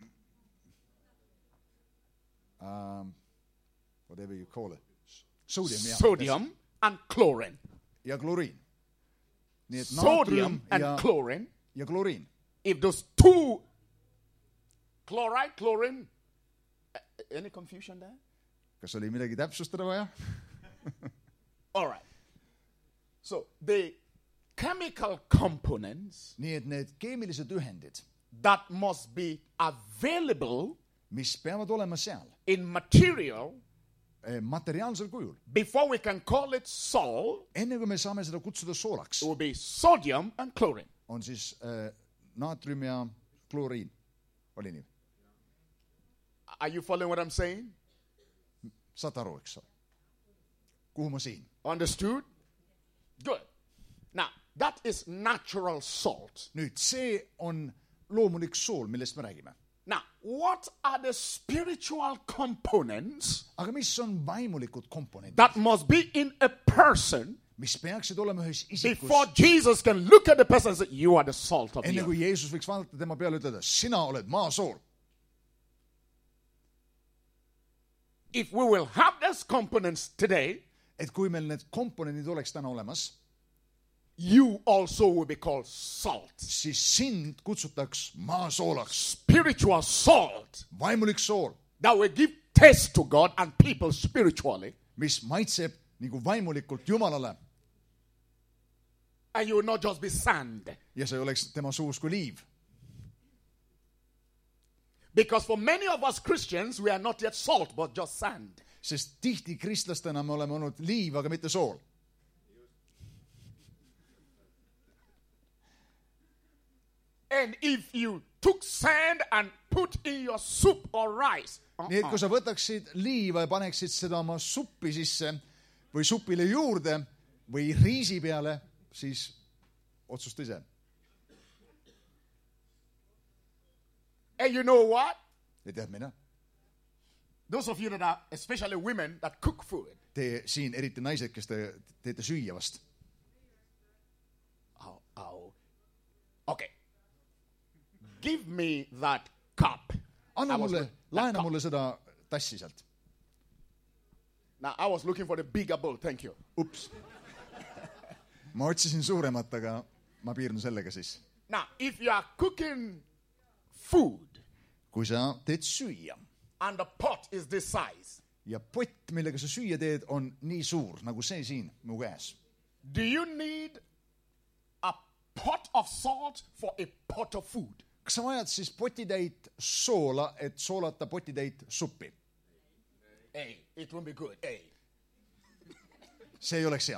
whatever you call it, Sodium and chlorine. ja kloriin. Nii et Sodium naatrium and chlorine. ja kloriin. If those two, chloride, chlorine, any confusion there? Kas oli midagi täpsustada vaja? All right. So the chemical components Nii et need keemilised ühendid, that must be available mis peavad olema seal in material materiaalsel kujul, before we can call it salt, enne kui me saame seda kutsuda soolaks, it will be sodium and chlorine. on siis naatrium ja kloriin. Oli nii? Are you following what I'm saying? Saad aru, eks ole? Kuhu ma siin? Understood? Good. Now, that is natural salt. Nüüd, see on loomulik sool, millest me räägime. Now, what are the spiritual components Aga mis on vaimulikud komponendid, that must be in a person mis peaksid olema ühes isikus, before Jesus can look at the person and say, you are the salt of the enne earth? kui Jeesus võiks vaadata tema peale ja ütelda, sina oled maa sool. if we will have those components today, et kui meil need komponendid oleks täna olemas, you also will be called salt. siis sind kutsutaks maasoolaks, Spiritual salt vaimulik sool, that will give taste to God and people spiritually. mis maitseb nagu vaimulikult Jumalale And you will not just be sand. ja see oleks tema suus kui liiv. Because for many of us Christians, we are not yet salt, but just sand. Sest tihti kristlastena me oleme olnud liiv, aga mitte sool. And if you took sand and put in your soup or rice, Nii et kui sa võtaksid liiva ja paneksid seda oma suppi sisse või supile juurde või riisi peale, siis otsusta ise. and you know what? Ja tead mina, Those of you that are, especially women, that cook food. te siin, eriti naised, kes te teete süüa vast. Okay. Give me that cup. Anna I was mulle, look- that laena cup. mulle seda tassi sealt. Now, I was looking for the bigger bowl. Thank you. Ups. Ma otsisin suuremat, aga ma piirdun sellega siis. Now, if you are cooking food Kui sa teed süüa and the pot is this size, ja pott, millega sa süüa teed, on nii suur nagu see siin mu käes. do you need a pot of salt for a pot of food? Kas sa vajad siis potitäit soola, et soolata potitäit suppi? Hey, it won't be good. Hey, See ei oleks hea.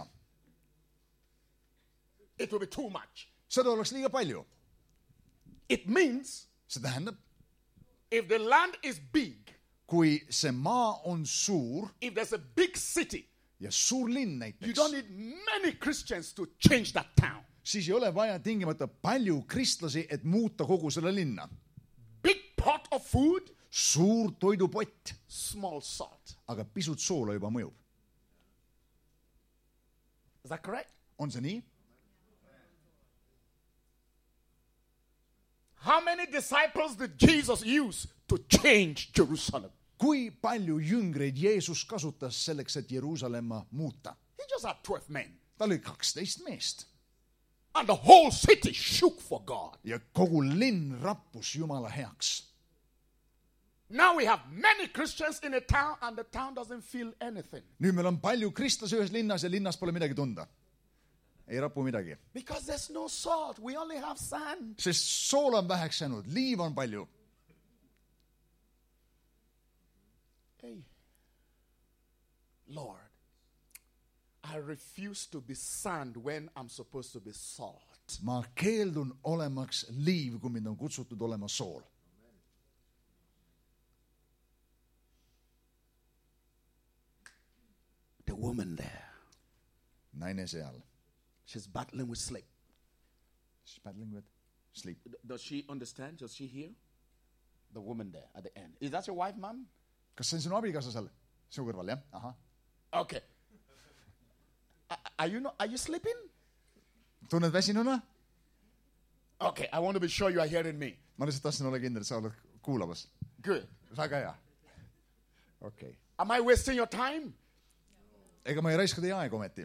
it will be too much. Seda oleks liiga palju. It means See tähendab, if the land is big, kui see maa on suur if there's a big city, ja suur linn you näiteks, don't need many Christians to change that town. siis ei ole vaja tingimata palju kristlasi, et muuta kogu selle linna. Big pot of food, Suur toidupott, small salt. aga pisut soola juba mõjub. Is that correct? On see nii? How many disciples did Jesus use to change Jerusalem? Kui palju jüngreid Jeesus kasutas selleks, et Jeruusalemma muuta? He just had 12 men. Tal oli 12 meest. And the whole city shook for God. Ja kogu linn rappus Jumala heaks. Now we have many Christians in a town and the town doesn't feel anything. Nüüd meil on palju kristlasi ühes linnas ja linnas pole midagi tunda. Ei rapu midagi. Because there's no salt. We only have sand. Sest sool on väheks jäänud, liiv on palju. Hey, Lord, I refuse to be sand when I'm supposed to be salt. Ma keeldun olemaks liiv, kui mind on kutsutud olema sool. The woman there, Naine seal. she's battling with sleep. She's battling with sleep. Does she understand? Does she hear? The woman there at the end. Is that your wife, ma'am? Kas see on sinu abikaasa seal? Sinu kõrval, jah? Aha. Okay. Are you sleeping? Tunned väsinuna? Okay, I want to be sure you are hearing me. Ma lihtsalt tahtsin olla kindel, et sa oled kuulamas. Good. Väga hea. Okay. Am I wasting your time? Ega ma ei raiska teie aega ometi.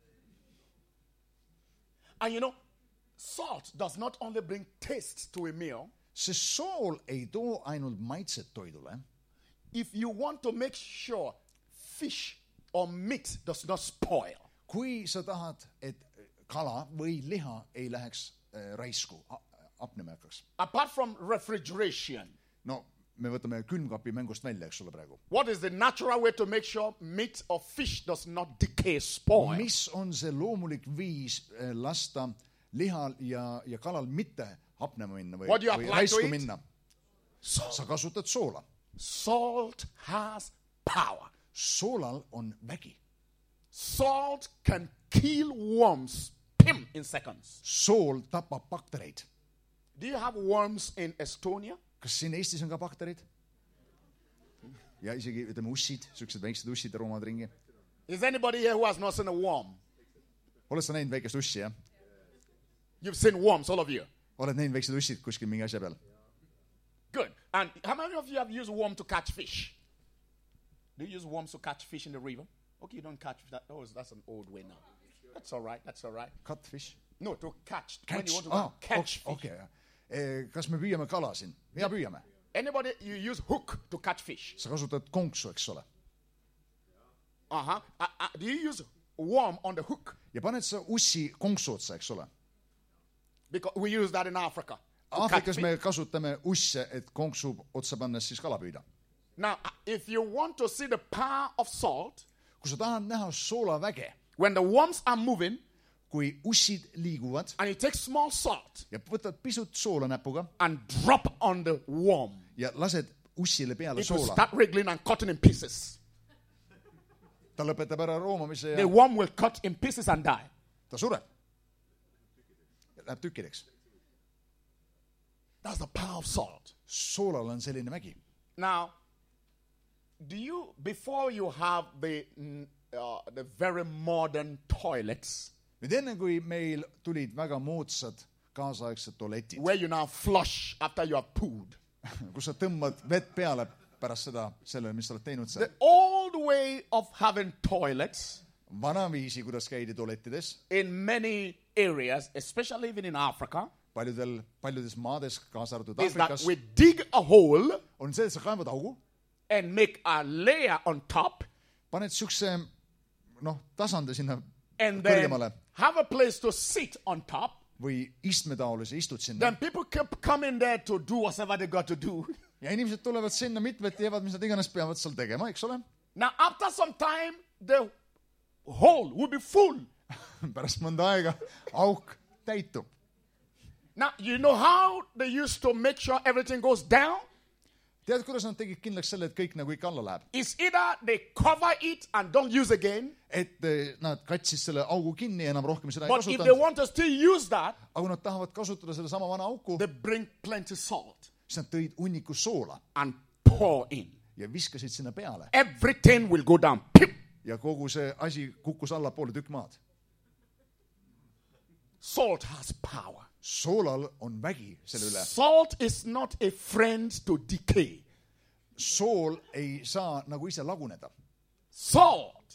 And you know, salt does not only bring taste to a meal. Sest sool ei too ainult maitset toidule. If you want to make sure fish or meat does not spoil, Kui sa tahad, et kala või liha ei läheks raisku, hapnema hakkaks. apart from refrigeration, No, me võtame külmkapi mängust välja, eks ole praegu. what is the natural way to make sure meat or fish does not decay, spoil? Mis on see loomulik viis lasta lihal ja kalal mitte hapnema minna või What do you apply to raisku it? minna? Sa kasutad soola. Salt has power. Soolal on vägi. Salt can kill worms in seconds. Sool tapab baktereid. Do you have worms in Estonia? Kas siin Eestis on ka bakterid? Ja isegi, ütleme, ussid, sellised väiksed ussid roomad ringi. Is anybody here who has not seen a worm? Oled sa näinud väikest ussi, jah? You've seen worms, all of you. Oled näinud väiksed ussid kuskil mingi asja peal? Good. And how many of you have used worm to catch fish? Do you use worms to catch fish in the river? Okay, you don't catch that. Oh, that's an old way now. That's all right. That's all right. Catfish. No, to catch. When you want to catch fish. Okay. Kas me püüame kala siin? Mida püüame? Anybody, you use hook to catch fish. Sa kasutad konksu, eks ole. Do you use worm on the hook? Ja paned sa ussi konksu otsa, eks ole. Because we use that in Africa. Aafrikas me kasutame usse, et konksu otsa pannes siis kala püüda. Now, if you want to see the power of salt, kui sa tahad näha soolaväge, when the worms are moving, kui ussid liiguvad and you take small salt ja võtad pisut soola näpuga and drop on the worm, ja lased ussile peale it will soola, start wriggling and cutting in pieces. ta lõpetab ära roomamise The ja worm will cut in pieces and die. ta sureb. Läheb tükkideks. That's the power of salt. Soolal on selline vägi. Now, before you have the very modern toilets, Nüüd enne kui meil tulid väga moodsad kaasaegsed tualetid, where you now flush after you have pooed, kus sa tõmbad vett peale pärast sellele, mis sa oled teinud seal. the old way of having toilets Vanaviisi, kuidas käidi tualettides, in many areas, especially even in Africa, paljudes maades, kaasa arvatud is that Aafrikas, we dig a hole on see, et sa kaevad augu, and make a layer on top, paned siukse, tasande sinna and then kõrgemale have a place to sit on top. või istmetaolise istud sinna. Then people keep coming there to do whatever they got to do. Ja inimesed tulevad sinna, mitmed teevad, mis nad iganes peavad seal tegema, eks ole? Now, after some time, the hole will be full. Pärast mõnda aega auk täitub. Now, you know how they used to make sure everything goes down? Tead, kuidas nad tegid kindlaks selle, et kõik nagu ikka alla läheb? It's either they cover it and don't use again, Et nad katsis selle augu kinni ja enam rohkem seda ei but if they kasutanud. want to still use that, Aga kui nad tahavad kasutada selle sama vana auku, they bring plenty salt siis nad tõid hunniku soola and pour in. ja viskasid sinna peale. Everything will go down. Pip. Ja kogu see asi kukkus allapoole tükk maad. Salt has power. Soolal on vägi selle üle. Salt is not a friend to decay. Sool ei saa nagu ise laguneda. Salt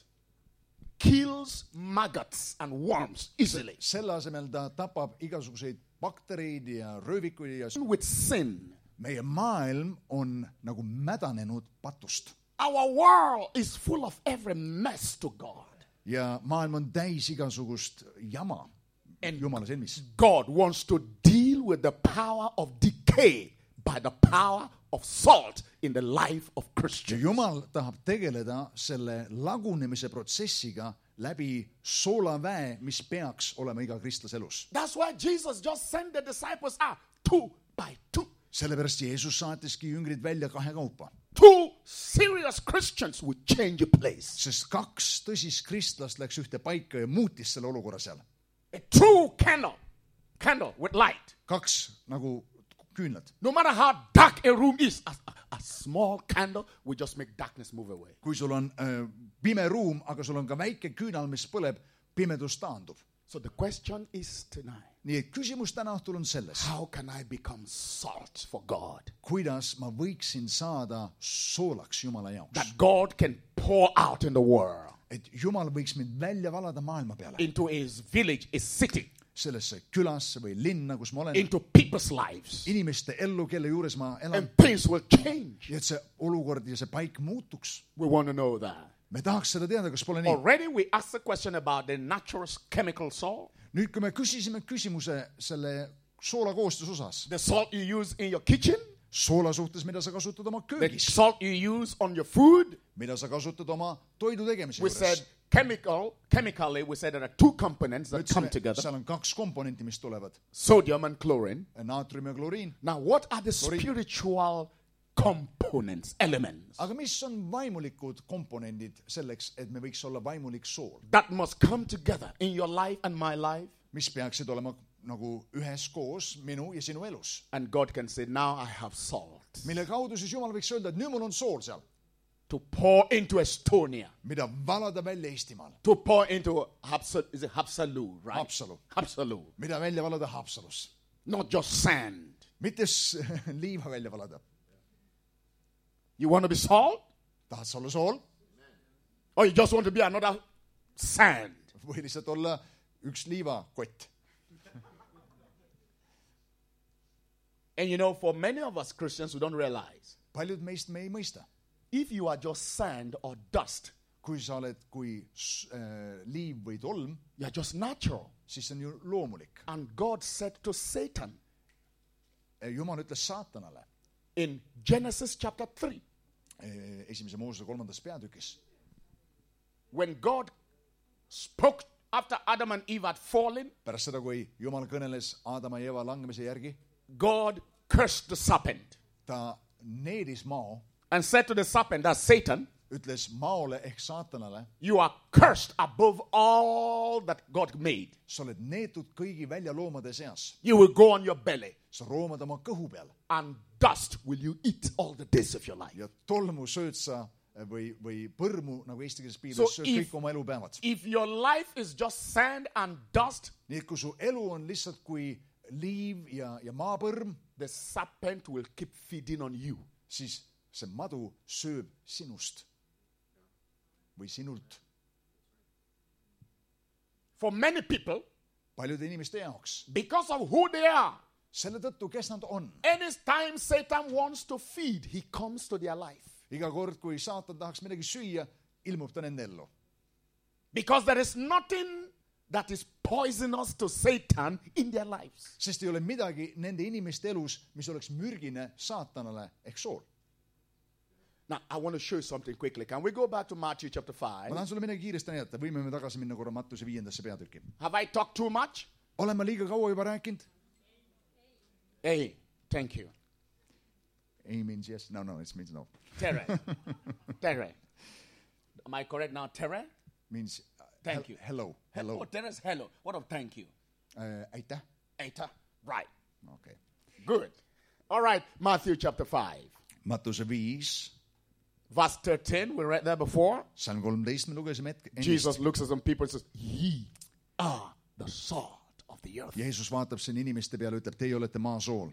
kills maggots and worms easily. Selle asemel ta tapab igasuguseid baktereid ja röövikuid ja With sin, meie maailm on nagu mädanenud patust. our world is full of every mess to God. Ja maailm on täis igasugust jama Jumala silmis. God wants to deal with the power of decay by the power of salt in the life of Ja Christians. Jumal tahab tegeleda selle lagunemise protsessiga läbi soolaväe, mis peaks olema iga kristlase elus. That's why Jesus just sent the disciples out 2 by 2. Sellepärast Jeesus saatiski jüngrid välja kahekaupa. 2 serious Christians would change a place. Sest 2 tõsist kristlast läks ühte paika ja muutis selle olukorra seal. A true candle with light. 2 nagu küünlad. No matter how dark a room is, a small candle will just make darkness move away. Kui sul on pime ruum, aga sul on ka väike küünal, mis põleb, pimedus taandub. So the question is tonight, Nii et küsimus täna õhtul on selles. how can I become salt for God? Kuidas ma võiksin saada soolaks Jumala jaoks? That God can pour out in the world, Et Jumal võiks mind välja valada maailma peale. into his village, his city, Sellesse külasse või linna, kus ma olen. into people's lives. Inimeste ellu, kelle juures ma elan. And things will change. Ja et see olukord ja see paik muutuks. We want to know that. Me tahaks seda teada, kas pole nii. Already we asked the question about the natural chemical salt. Nüüd, kui me küsisime küsimuse selle soola koostis osas. The salt you use in your kitchen. Soola suhtes, mida sa kasutad oma The köögis. salt you use on your food. Mida sa kasutad oma toidu tegemise We juures. said chemically, we said there are 2 components that come together. Seal on 2 komponenti, mis tulevad. Sodium and chlorine. Naatrium ja kloriin. Now, what are the spiritual components, elements Aga mis on vaimulikud komponendid selleks, et me võiks olla vaimulik sool? that must come together in your life and my life? Mis peaksid olema nagu üheskoos minu ja sinu elus. And God can say, now I have salt Mille kaudu siis Jumal võiks öelda, et nüüd mul on sool seal. to pour into Estonia, Mida valada välja Eestimaal. to pour into Haapsalu, right? Haapsalu. Mida välja valada Haapsalus. Not just sand. Mitte liiva välja valada. You want to be salt? Tahad sa olla sool? Or you just want to be another sand. või lihtsalt olla üks liivakott. And you know, for many of us Christians, we don't realize. paljud meist me ei mõista. If you are just sand or dust, kui sa oled kui liiv või tolm, you are just natural. siis see on ju loomulik. And God said to Satan Jumal ütles saatanale in Genesis chapter 3, esimese Moosese 3. peatükis, when God spoke after Adam and Eve had fallen, pärast seda, kui Jumal kõneles Aadama ja Eeva langemise järgi, God cursed the serpent ta needis mao, and said to the serpent, that's Satan, ütles maole ehk saatanale, you are cursed above all that God made. sa oled neetud kõigi väljaloomade seas. You will go on your belly, sa roomad oma kõhu peal and dust will you eat all the days of your life. ja tolmu sööd sa või põrmu, nagu eesti keeles So piiblis, sööd if- kõik oma elupäevad. If your life is just sand and dust, nii et kui su elu on lihtsalt kui liiv ja maapõrm, the serpent will keep feeding on you. siis see madu sööb sinust või sinult. For many people, paljude inimeste jaoks, because of who they are, selle tõttu, kes nad on, anytime Satan wants to feed, he comes to their life. iga kord, kui saatan tahaks midagi süüa, ilmub ta nende ellu. Because there is nothing that is poisonous to Satan in their lives. sest ei ole midagi nende inimeste elus, mis oleks mürgine saatanale ehk sool. Now, I want to show you something quickly. Can we go back to Matthew chapter ma 5? tahan sulle midagi kiiresti näidata, võime me tagasi minna korra Mattuse 5. peatükki. Have I talked too much? olen ma liiga kaua juba rääkinud? Hey, thank you. Ei means yes, no, it means no. Tere. Tere. Am I correct now? Tere? Means Thank you. Hello. Oh, Tere's hello. What of thank you? Aitäh. Eta. Right. Okay. Good. All right. Matthew chapter 5. Mattuse 5, Verse 13. We read that before. salm 13 me lugesime Jesus looks at some people and says, ye are the salt of the earth. Jeesus vaatab siin inimeste peale, ütleb, teie olete maa sool.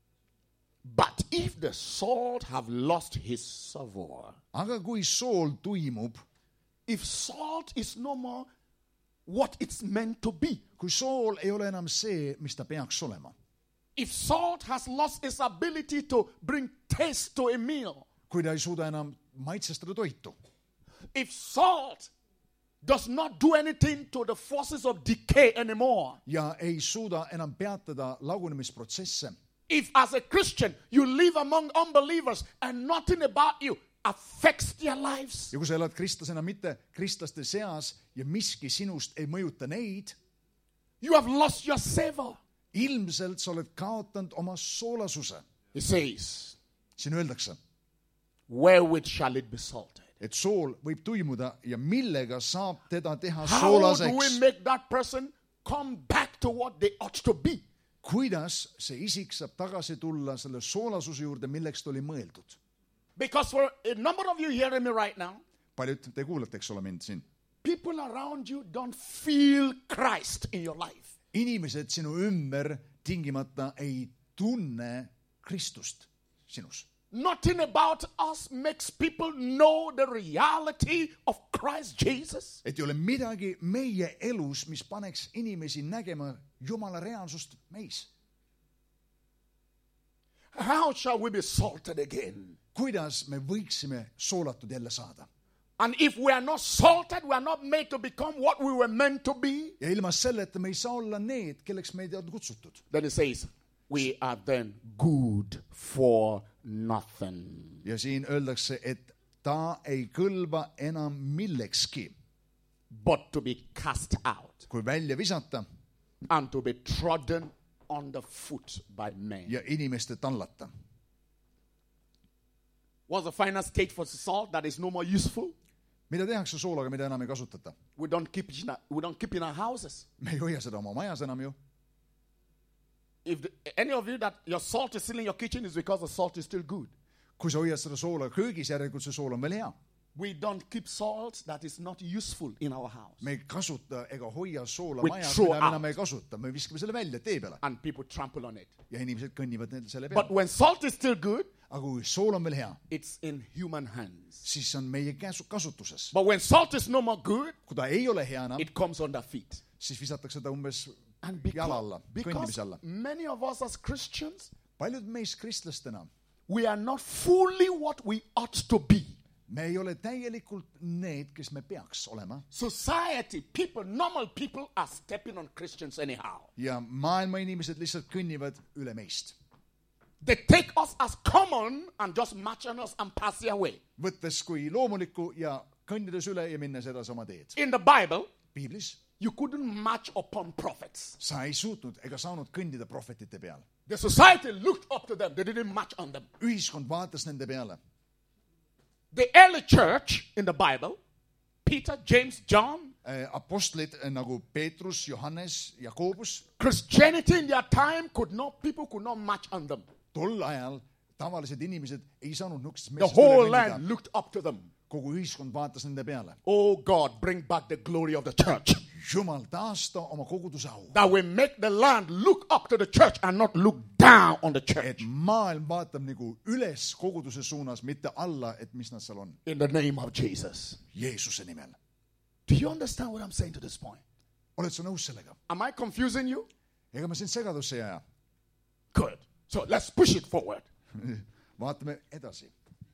But if the salt have lost his savour, aga kui sool tuimub, if salt is no more what it's meant to be, kui sool ei ole enam see, mis ta peaks olema, if salt has lost its ability to bring taste to a meal, kui ta ei suuda enam maitsestada toitu, if salt does not do anything to the forces of decay anymore, ja ei suuda enam peatada lagunemisprotsesse, if as a Christian you live among unbelievers and nothing about you affects their lives, ja kui sa elad kristlasena mitte kristlaste seas ja miski sinust ei mõjuta neid, you have lost your savor. ilmselt sa oled kaotanud oma soolasuse. He says, siin öeldakse, wherewith shall it be salted? et sool võib tuimuda ja millega saab teda teha How do we soolaseks. make that person come back to what they ought to be? kuidas see isik saab tagasi tulla selle soolasuse juurde, milleks ta oli mõeldud? Because for a number of you hearing me right now, paljud te kuulate, eks ole, mind siin. people around you don't feel Christ in your life. inimesed sinu ümber tingimata ei tunne Kristust sinus. Nothing about us makes people know the reality of Christ Jesus. et ei ole midagi meie elus, mis paneks inimesi nägema Jumala reaalsust meis. How shall we be salted again? kuidas me võiksime soolatud jälle saada? And if we are not salted, we are not made to become what we were meant to be. ja ilma selleta me ei saa olla need, kelleks meid on kutsutud. Then it says, we are then good for nothing. ja siin öeldakse, et ta ei kõlba enam millekski, But to be cast out kui välja visata and to be trodden underfoot by men. ja inimeste tallata. What's the final state for salt that is no more useful? mida tehakse soolaga, mida enam ei kasutata? We don't keep in our houses. me ei hoia seda oma majas enam ju. If any of you that your salt is still in your kitchen, is because the salt is still good. kui sa hoiad seda soola köögis, järelikult see sool on veel hea. We don't keep salt that is not useful in our house. me ei kasuta ega hoia soola We majas, throw mida me out. enam ei kasuta, me viskame selle välja tee peale And people trample on it. ja inimesed kõnnivad selle But peale. when salt is still good, aga kui sool on veel hea, it's in human hands. siis on meie kasutuses. But when salt is no more good, kui ta ei ole hea enam, it comes under feet. siis visatakse ta umbes And jala alla, kõndimise because alla. many of us as Christians, paljud meist kristlastena, we are not fully what we ought to be. me ei ole täielikult need, kes me peaks olema. Society, people, normal people are stepping on Christians anyhow. ja maailma inimesed lihtsalt kõnnivad üle meist. They take us as common and just march on us and pass their way. võttes kui loomulikku ja kõndides üle ja minnes edasi oma teed. In the Bible, piiblis you couldn't march upon prophets. sa ei suutnud ega saanud kõndida prohvetite peal. The society looked up to them. They didn't march on them. ühiskond vaatas nende peale. The early church in the Bible, Peter, James, John, apostlid nagu Peetrus, Johannes, Jakobus, Christianity in their time people could not march on them. tol ajal tavalised inimesed ei saanud nukest The whole land looked up to them. kogu ühiskond vaatas nende peale. Oh God, bring back the glory of the church. Jumal, taasta oma koguduse au. That will make the land look up to the church and not look down on the et church. maailm vaatab nagu üles koguduse suunas, mitte alla, et mis nad seal on. In the name of Jesus. Jeesuse nimel. Do you understand what I'm saying to this point? oled sa nõus sellega? Am I confusing you? ega ma sind segadusse ei aja. Good. So let's push it forward. vaatame edasi.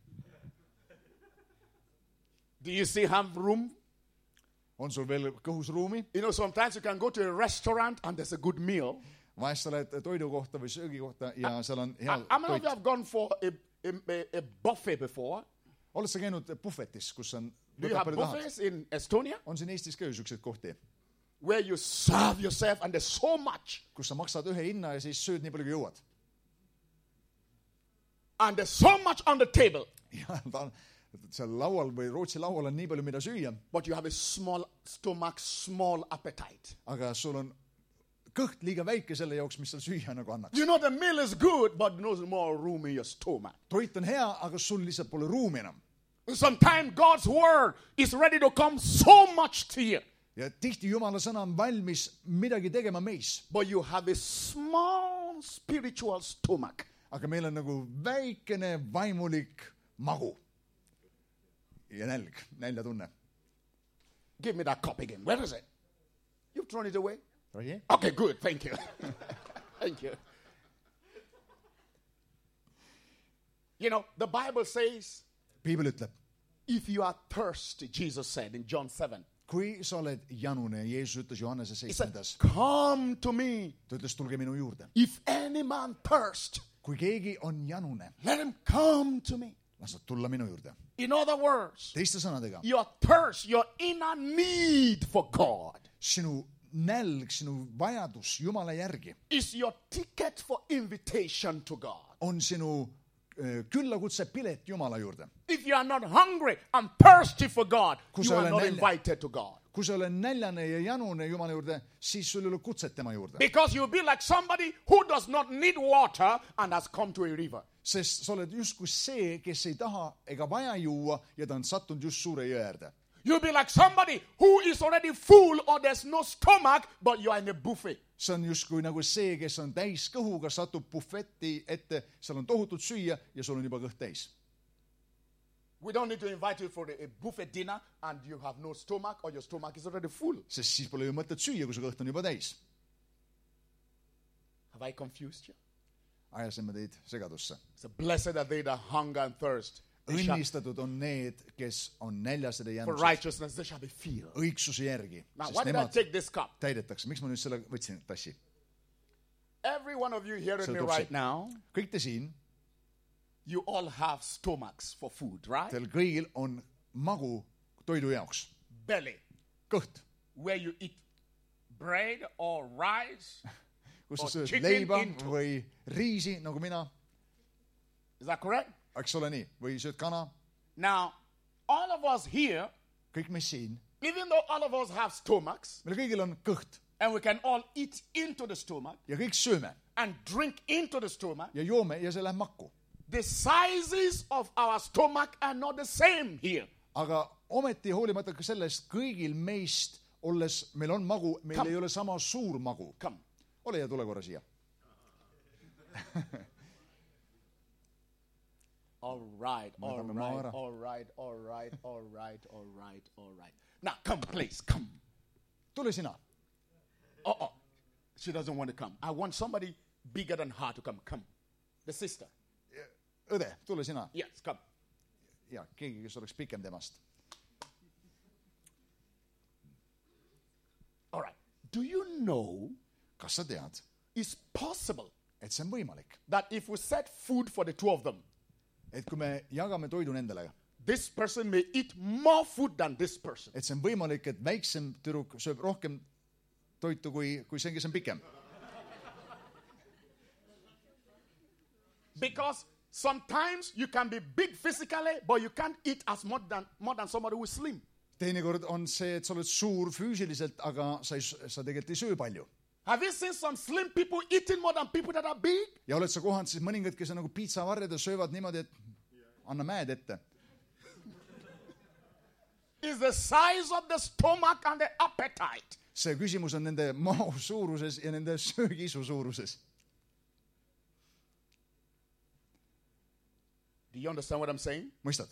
Do you still have room? on sul veel kõhus ruumi? You know, sometimes you can go to a restaurant and there's a good meal. vahest sa lähed toidukohta või söögikohta ja seal on hea How many of toit. you have gone for a buffet before? oled sa käinud puhvetis, kus on, Do you have buffets in Estonia? on siin Eestis ka ju siukseid kohti, Where you serve yourself and there's so much. kus sa maksad ühe hinna ja siis sööd nii palju, kui jõuad. And there's so much on the table. ja seal laual või Rootsi laual on nii palju, mida süüa, But you have a small stomach, small appetite. aga sul on kõht liiga väike selle jaoks, mis seal süüa nagu annaks. You know the meal is good, but there's more room in your stomach. toit on hea, aga sul lihtsalt pole ruumi enam. Sometimes God's word is ready to come so much to you. ja tihti Jumala sõna on valmis midagi tegema meis, But you have a small spiritual stomach. aga meil on nagu väikene vaimulik magu ja näljatunne. Give me that cup again. Where is it? You've thrown it away? Right? Okay, good. Thank you. Thank you. You know, the Bible says, piibel ütleb, if you are thirsty, Jesus said in John 7, kui sa oled janune, Jeesus ütles Johannese he said, 7. come to me. ta ütles, tulge minu juurde. If any man thirst, kui keegi on janune, let him come to me. las nad tulla minu juurde. In other words, teiste sõnadega, your thirst, your inner need for God sinu nälg, sinu vajadus Jumala järgi is your ticket for invitation to God. on sinu küllakutse pilet Jumala juurde. If you are not hungry and thirsty for God, Kui you sa are ei ole not nälja- invited to God. kui sa oled näljane ja janune Jumala juurde, siis sul ei ole kutset tema juurde. Because you'll be like somebody who does not need water and has come to a river. sest sa oled justkui see, kes ei taha ega vaja juua ja ta on sattunud just suure jõe äärde. You'll be like somebody who is already full or there's no stomach, but you are in a buffet. see on justkui nagu see, kes on täis kõhuga, satub bufeti ette, seal on tohutult süüa ja sul on juba kõht täis. We don't need to invite you for a buffet dinner and you have no stomach or your stomach is already full. sest siis pole ju mõtet süüa, kui su kõht on juba täis. Have I confused you? ajasime teid segadusse. So blessed are they that hunger and thirst. They shall, õnnistatud on need, kes on näljased ja for jänused righteousness they shall be filled. õigsuse järgi, Now, sest why did I nemad take this cup? täidetakse. miks ma nüüd selle võtsin, tassi? Every one of you hearing See me topsi. right now, kõik te siin, you all have stomachs for food, right? teil kõigil on magu toidu jaoks. Belly, kõht, where you eat bread or rice. kus sa Or sööd chicken leiba into. või riisi, nagu mina, Is that correct? eks ole nii, või sööd kana. Now, all of us here, kõik meist siin, even though all of us have stomachs, meil kõigil on kõht and we can all eat into the stomach ja kõik sööme and drink into the stomach, ja joome ja see läheb makku. the sizes of our stomach are not the same here. aga ometi hoolimata ka sellest, kõigil meist olles, meil on magu, meil Come. ei ole sama suur magu. Come. Ole ja tule korra siia. All right, Ma all võtame maa right, ära. all right, all right, all right, all right, all right. Now, come, please, come. Tule sina. Oh, she doesn't want to come. I want somebody bigger than her to come. Come. The sister. Õde, tule sina. Yes, come. Ja, keegi, kes oleks pikem temast. All right. Do you know Kas sa tead, it's possible et see on võimalik? that if we set food for the two of them, Et kui me jagame toidu nendele, this person may eat more food than this person. et see on võimalik, et väiksem tüdruk sööb rohkem toitu kui see, kes on pikem. Because sometimes you can be big physically, but you can't eat as more than somebody who is slim. Teinekord on see, et sa oled suur füüsiliselt, aga sa tegelikult ei söö palju. Have you seen some slim people eating more than people that are big? Ja oled sa kohanud siis mõningad, kes on nagu piitsavarred ja söövad niimoodi, et anna mäed ette. It's the size of the stomach and the appetite. See küsimus on nende mao suuruses ja nende söögiisu suuruses. Do you understand what I'm saying? Mõistad?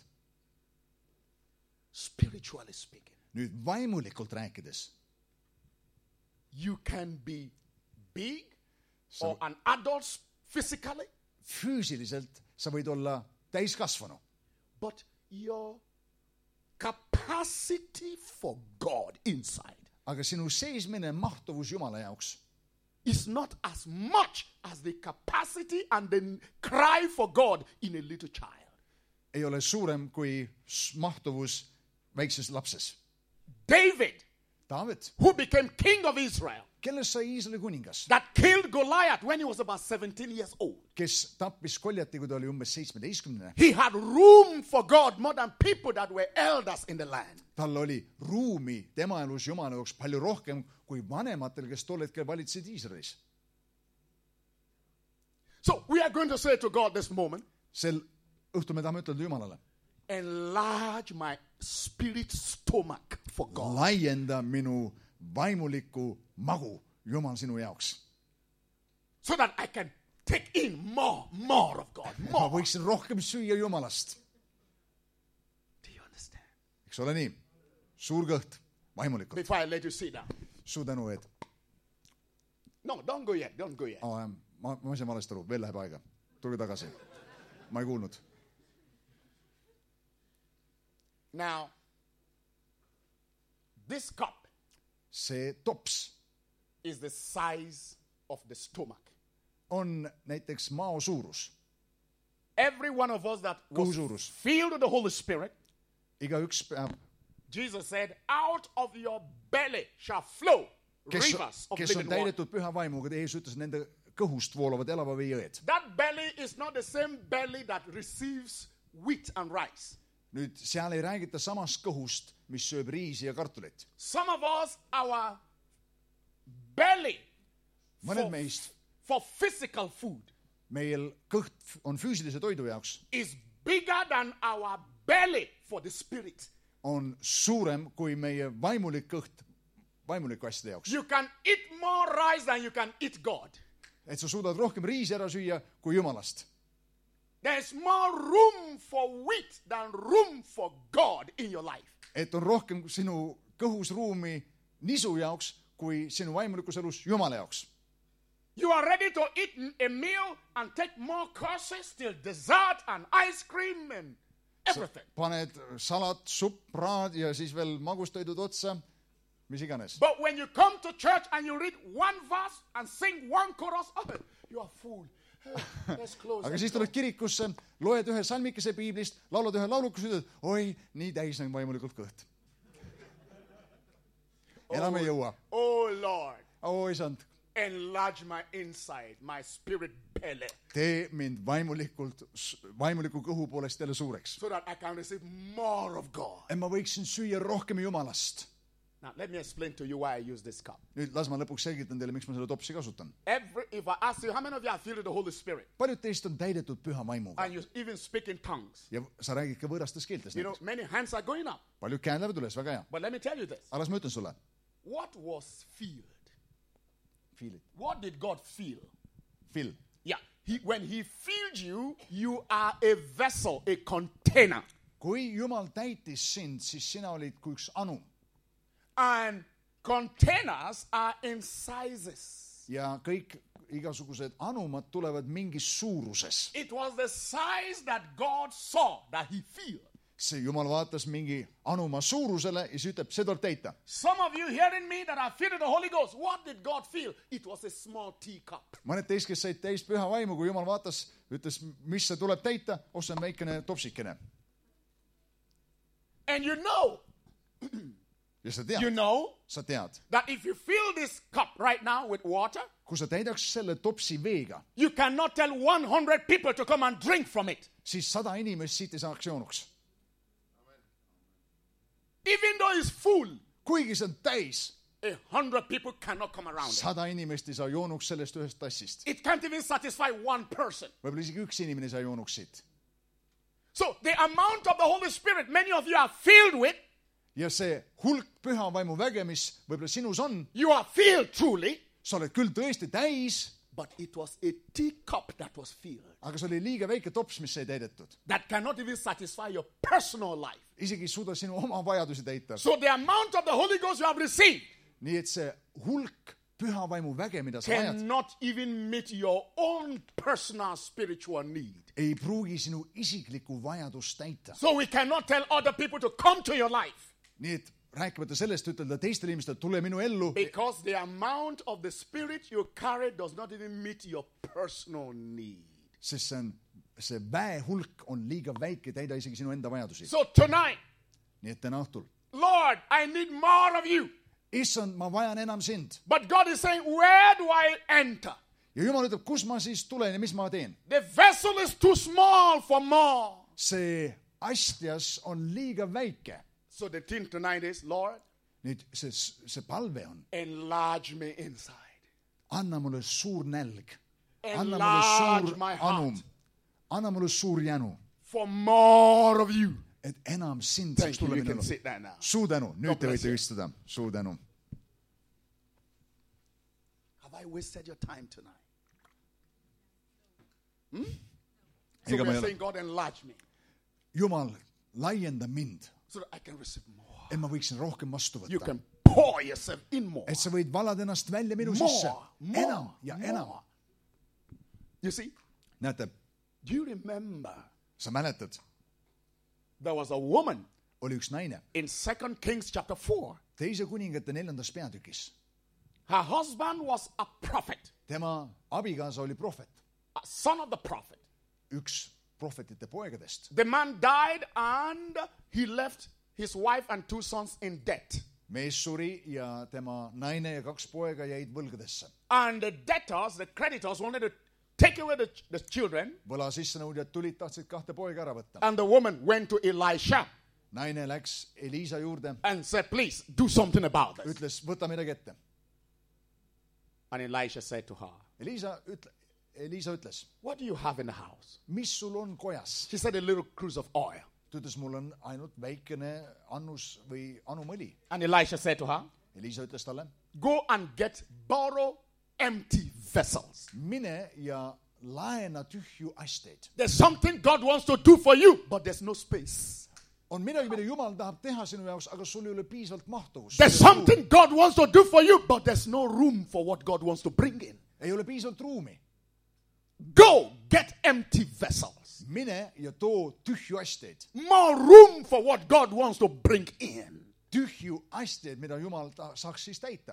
Spiritually speaking, Nüüd vaimulikult rääkides, you can be big or an adult physically, füüsiliselt sa võid olla täiskasvanu, but your capacity for God inside aga sinu seismine mahtuvus Jumala jaoks is not as much as the capacity and the cry for God in a little child. ei ole suurem kui mahtuvus väikses lapses. David, Taavet, who became king of Israel, kellest sai Iisraeli kuningas, that killed Goliath when he was about 17 years old. kes tappis Koljati, kui ta oli umbes 17. He had room for God more than people that were elders in the land. Tal oli ruumi tema elus Jumala jaoks palju rohkem kui vanematel, kes tol hetkel valitsesid Iisraelis. So we are going to say to God this moment, Sel õhtul me tahame ütelda Jumalale, enlarge my spirit stomach for God. laienda minu vaimuliku magu, Jumal, sinu jaoks. So that I can take in more of God. Ma More. võiksin rohkem süüa Jumalast. Do you understand? Eks ole nii? Suur kõht, vaimulikult. Before I let you sit down. Suur tänu, Ed. No, don't go yet. Don't go yet. Ma sain valesti aru, veel läheb aega. Tulge tagasi. Ma ei kuulnud. Now, this cup See tops is the size of the stomach. on näiteks mao suurus. Every one of us that was Kõhu suurus. filled with the Holy Spirit, Igaüks peab, Jesus said, out of your belly shall flow rivers of kes on living water. täidetud püha vaimuga, Jeesus ütles, nende kõhust voolavad elava vee jõed. That belly is not the same belly that receives wheat and rice. Nüüd seal ei räägita samast kõhust, mis sööb riisi ja kartulit. Some of us, our belly Mõned meist, for physical food meil kõht on füüsilise toidu jaoks, is bigger than our belly for the spirit. on suurem kui meie vaimulik kõht vaimuliku asjade jaoks. You can eat more rice than you can eat God. Et sa suudad rohkem riisi ära süüa kui Jumalast. There's more room for wheat than room for God in your life. Et on rohkem sinu kõhus ruumi nisu jaoks kui sinu vaimulikus elus Jumala jaoks. You are ready to eat a meal and take more courses till dessert and ice cream and everything. Paned salat, supp, praad ja siis veel magustoidud otsa, mis iganes. But when you come to church and you read one verse and sing one chorus, oh, you are full. Hey, let's close. Aga siis tuled kirikusse, loed ühe salmikese piiblist, laulad ühe laulukuse, ütled, oi, nii täis on vaimulikult kõht. Enam ei jõua. Oh Lord, Isand, enlarge my inside, my spirit belly, tee mind vaimuliku kõhu poolest jälle suureks. so that I can receive more of God. Et ma võiksin süüa rohkem Jumalast. Now, let me explain to you why I use this cup. nüüd las ma lõpuks selgitan teile, miks ma selle topsi kasutan. If I ask you, how many of you are filled with the Holy Spirit? paljud teist on täidetud püha vaimuga And you even speak in tongues. ja sa räägid ka võõrastes keeltes. You know, many hands are going up. paljud käed lähevad üles, väga hea. But let me tell you this. aga las ma ütlen sulle. What was filled? Feel it. What did God fill? Fill. Yeah. When he filled you, you are a vessel, a container. kui Jumal täitis sind, siis sina olid kui üks anum. And containers are in sizes. ja kõik igasugused anumad tulevad mingis suuruses. It was the size that God saw that he filled. see Jumal vaatas mingi anuma suurusele ja siis ütleb, see tuleb täita. Some of you hearing me that are filled with the Holy Ghost, what did God fill? It was a small teacup. mõned teist, kes said täis püha vaimu, kui Jumal vaatas, ütles, mis see tuleb täita, see on väikene topsikene. And you know ja sa tead, that if you fill this cup right now with water, kui sa täidaks selle topsi veega, you cannot tell 100 people to come and drink from it. siis 100 inimest siit ei saaks joonuks. Even though it's full, kuigi see on täis, 100 people cannot come around it. 100 inimest ei saa joonuks sellest ühest tassist. It can't even satisfy one person. võib-olla isegi üks inimene ei saa joonuks siit. So the amount of the Holy Spirit many of you are filled with, ja see hulk püha vaimu väge, mis võib-olla sinus on, you are filled truly, sa oled küll tõesti täis, but it was a teacup that was filled. aga see oli liiga väike tops, mis sai täidetud. That cannot even satisfy your personal life. isegi ei suuda sinu oma vajadusi täita. So the amount of the Holy Ghost you have received nii et see hulk püha vaimu väge, mida sa vajad, cannot even meet your own personal spiritual need. ei pruugi sinu isiklikku vajadust täita. So we cannot tell other people to come to your life. nii et rääkimata sellest ütelda teistele inimestele, tule minu ellu, Because the amount of the spirit you carry does not even meet your personal need. sest see väe hulk on liiga väike, täida isegi sinu enda vajadusi. So tonight, nii et täna õhtul, Lord, I need more of you. issand, ma vajan enam sind. But God is saying, where do I enter? ja Jumal ütleb, kus ma siis tulen ja mis ma teen. The vessel is too small for more. see astjas on liiga väike. So the thing tonight is, Lord, nüüd see palve on, enlarge me inside. anna mulle suur nälg, anna Enlarge mulle my suur heart. anum, anna mulle suur jänu, For more of you. et enam sind Thank saaks you. tulla You minu can ellu. sit there now. suur tänu, nüüd God te bless võite you. istuda, suur tänu. Have I wasted your time tonight? So ega ma we're ei ole, saying, God, enlarge me Jumal, laienda mind, so that I can receive more. et ma võiksin rohkem vastu You võtta, can pour yourself in more. et sa võid valada ennast välja minu sisse, More, enam ja enam. more. You see, näete, do you remember sa mäletad, there was a woman oli üks naine in 2 Kings chapter 4. teise kuningate 4. peatükis. Her husband was a prophet, tema abikaasa oli prohvet, a son of the prophet. üks prohvetite poegadest. The man died and he left his wife and 2 sons in debt. mees suri ja tema naine ja 2 poega jäid võlgadesse. And the debtors, the creditors, wanted to take away the children. võla sissenõudjad tulid, tahtsid 2 poega ära võtta. And the woman went to Elisha naine läks Elisa juurde, and said, please do something about this. ütles, võta midagi ette. And Elisha said to her, Elisa ütles, what do you have in the house? mis sul on kojas? She said, a little cruse of oil. ta ütles, mul on ainult väikene annus või anumõli. And Elisha said to her, Elisa ütles talle, go and borrow empty vessels. mine ja laena tühju asteid. There's something God wants to do for you, but there's no space. on midagi, mida Jumal tahab teha sinu jaoks, aga sul ei ole piisavalt mahtuvust. There's something God wants to do for you, but there's no room for what God wants to bring in. ei ole piisavalt ruumi. Go get empty vessels. mine ja too tühju asteid. More room for what God wants to bring in. tühju asteid, mida Jumal saaks siis täita.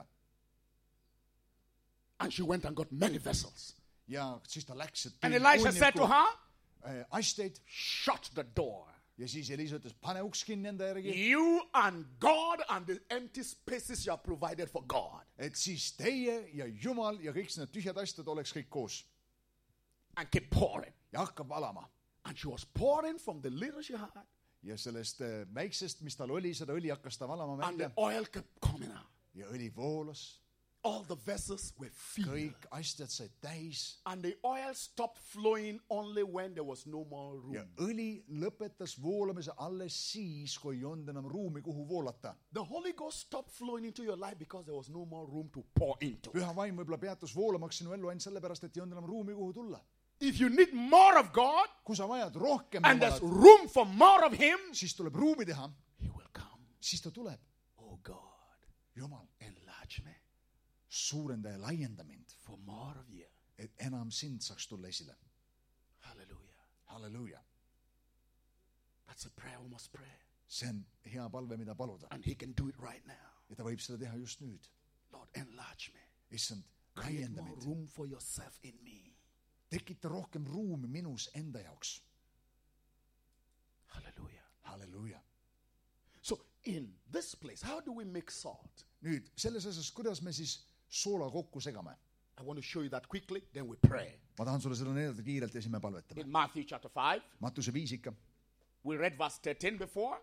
And she went and got many vessels. ja siis ta läks, And Elisha said to her, asteid shut the door. ja siis Elisa ütles, pane uks kinni enda järgi, You and God and the empty spaces you have provided for God. et siis teie ja Jumal ja kõik need tühjad asjad oleks kõik koos. And keep pouring. ja hakkab valama. And she was pouring from the little she had. ja sellest väiksest, mis tal oli, seda õli hakkas ta valama And the välja oil kept coming out. ja õli voolas. All the vessels were filled. Kõik asjad said täis And the oil stopped flowing only when there was no more ja room. õli lõpetas voolamise alles siis, kui ei olnud enam ruumi, kuhu voolata. The Holy Ghost stopped flowing into your life because there was no more room to pour into. Püha vaim võib-olla peatus voolamaks sinu ellu ainult sellepärast, et ei olnud enam ruumi, kuhu tulla. If you need more of God Kui sa vajad rohkem and there's Jumalat, room for more of Him, siis tuleb ruumi teha, He will come. siis ta tuleb. Oh God, Jumal, enlarge me suurenda ja laienda mind, for more of you. et enam sind saaks tulla esile. Hallelujah. Halleluuja. That's a prayer we must pray. See on hea palve, mida paluda. And He can do it right now. Ja ta võib seda teha just nüüd. Lord, enlarge me. Issand, Create laienda more mind. room for yourself in me. Tekita rohkem ruumi minus enda jaoks. Hallelujah. Halleluuja. So in this place, how do we make salt? Nüüd, selles asjas, kuidas me siis soola kokku segame? I want to show you that quickly, then we pray. Ma tahan sulle seda näidata kiirelt ja siis me palvetame. In Matthew chapter 5, Mattuse 5 ikka. we read verse 13 before.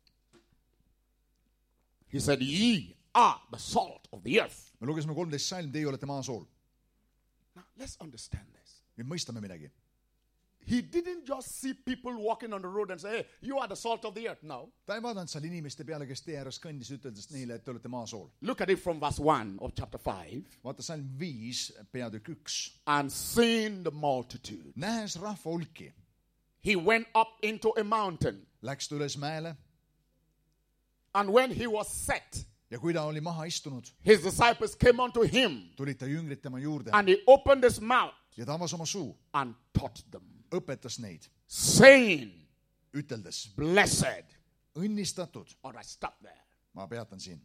He said, ye are the salt of the earth. Me lugesime 13 salm, teie olete maasool. Now, let's understand this. Nüüd mõistame midagi. He didn't just see people walking on the road and say, hey, you are the salt of the earth. No. Ta ei vaadanud seal inimeste peale, kes tee ääres kõndis, üteldes neile, et te olete maasool. Look at it from verse 1 of chapter 5. Vaata salm 5, peatükk 1. And seeing the multitude, Nähes rahva hulki, he went up into a mountain. läks ta üles mäele And when he was set, ja kui ta oli maha istunud, his disciples came unto him. tulid ta jüngrid tema juurde And he opened his mouth ja ta avas oma suu, and taught them, õpetas neid, saying, üteldes, blessed. õnnistatud. All right, stop there. Ma peatan siin.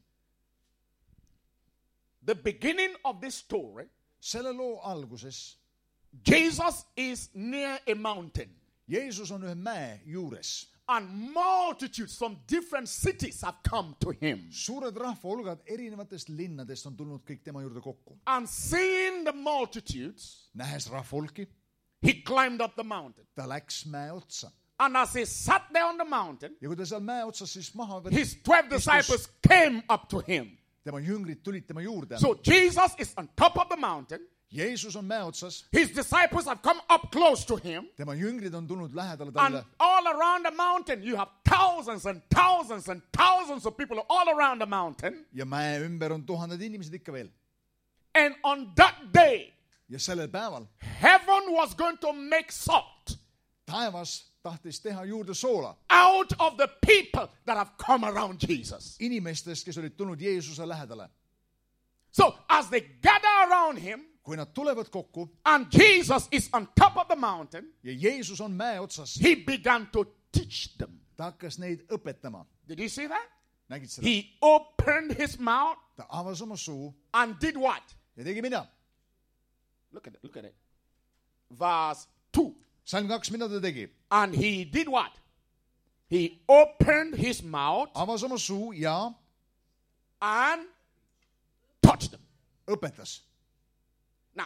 The beginning of this story, Selle loo alguses Jesus is near a mountain. Jeesus on ühe mäe juures. And multitudes from different cities have come to him. Suured rahvahulgad erinevatest linnadest on tulnud kõik tema juurde kokku. And seeing the multitudes, Nähes rahvahulki, he climbed up the mountain. ta läks mäe otsa. And as he sat there on the mountain, Ja kui ta seal mäe otsas siis maha his 12 disciples came up to him. tema jüngrid tulid tema juurde. So Jesus is on top of the mountain. Jeesus on mäe otsas, His disciples have come up close to him. tema jüngrid on tulnud lähedale And talle all around the mountain, you have thousands and thousands and thousands of people all around the mountain. ja mäe ümber on tuhanded inimesed ikka veel. And on that day, Ja sellel päeval heaven was going to make salt taevas tahtis teha juurde soola out of the people that have come around Jesus. inimestest, kes olid tulnud Jeesuse lähedale. So as they gather around him, Kui nad tulevad kokku and Jesus is on top of the mountain, ja Jeesus on mäe otsas, he began to teach them. ta hakkas neid õpetama. Did you see that? Nägid seda? He opened his mouth Ta avas oma suu and did what? ja tegi mida? Look at it, look at it. Verse 2. Salm 2, mida ta tegi? And he did what? He opened his mouth Avas oma suu ja and touched them. õpetas. Now,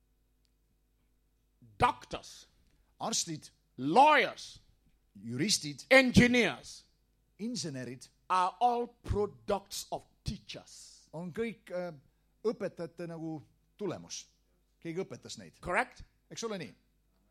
doctors, Arstid, lawyers, juristid, engineers insenerid are all products of teachers. on kõik õpetajate nagu tulemus. Keegi õpetas neid. Correct? Eks ole nii?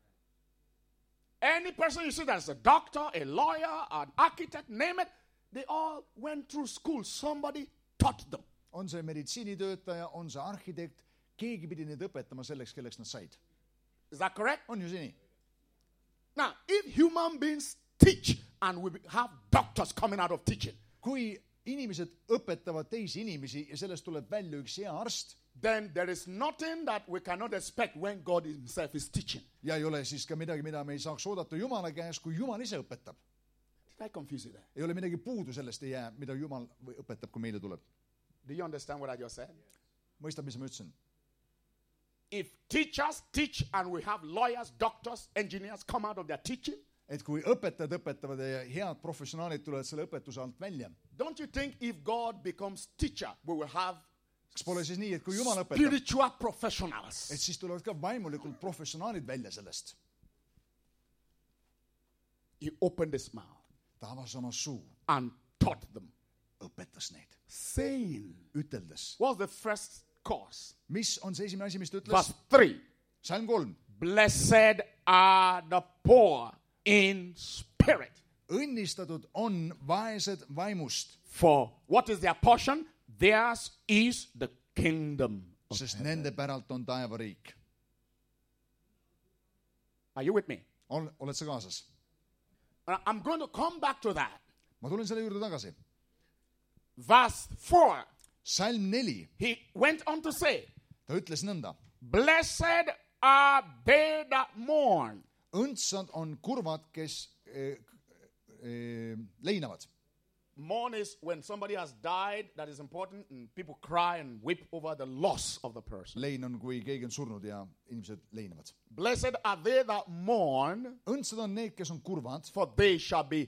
Any person you see that's a doctor, a lawyer, an architect, name it, they all went through school. Somebody taught them. On see meditsiinitöötaja, on see arhitekt, keegi pidi neid õpetama selleks, kelleks nad said. Is that correct? On ju see nii? Now, if human beings teach and we have doctors coming out of teaching, Kui inimesed õpetavad teisi inimesi ja sellest tuleb välja üks hea arst then there is nothing that we cannot expect when God himself is teaching. ja ei ole siis ka midagi, mida me ei saaks oodata Jumala käes, kui Jumal ise õpetab. Did I confuse you there? Ei ole midagi puudu sellest ei jää, mida Jumal õpetab, kui meile tuleb. Do you understand what I just said? Mõistab, mis ma ütlesin? If teachers teach and we have lawyers, doctors, engineers come out of their teaching, Et kui õpetajad õpetavad ja head professionaalid tulevad selle õpetuse alt välja, don't you think if God becomes teacher, we will have kas pole siis nii, et kui Jumal õpetab, spiritual professionals? et siis tulevad ka vaimulikult professionaalid välja sellest? He opened his mouth. ta avas oma suu, and taught them, õpetas neid, saying, üteldes. what's the first cause? mis on see esimene asi, mis ta ütles? Verse 3. Salm 3. Blessed are the poor in spirit. Õnnistatud on vaesed vaimust, For what is their portion? Theirs is the kingdom. sest nende päralt on taevariik. Are you with me? Oled sa kaasas? I'm going to come back to that. Ma tulen selle juurde tagasi. Verse 4. Salm 4, He went on to say, ta ütles nõnda. blessed are they that mourn. Õndsad on kurvad, kes leinavad. Mourn is when somebody has died, that is important, and people cry and weep over the loss of the person. Lein on, kui keegi on surnud ja inimesed leinavad. Blessed are they that mourn, Õndsad on need, kes on kurvad, for they shall be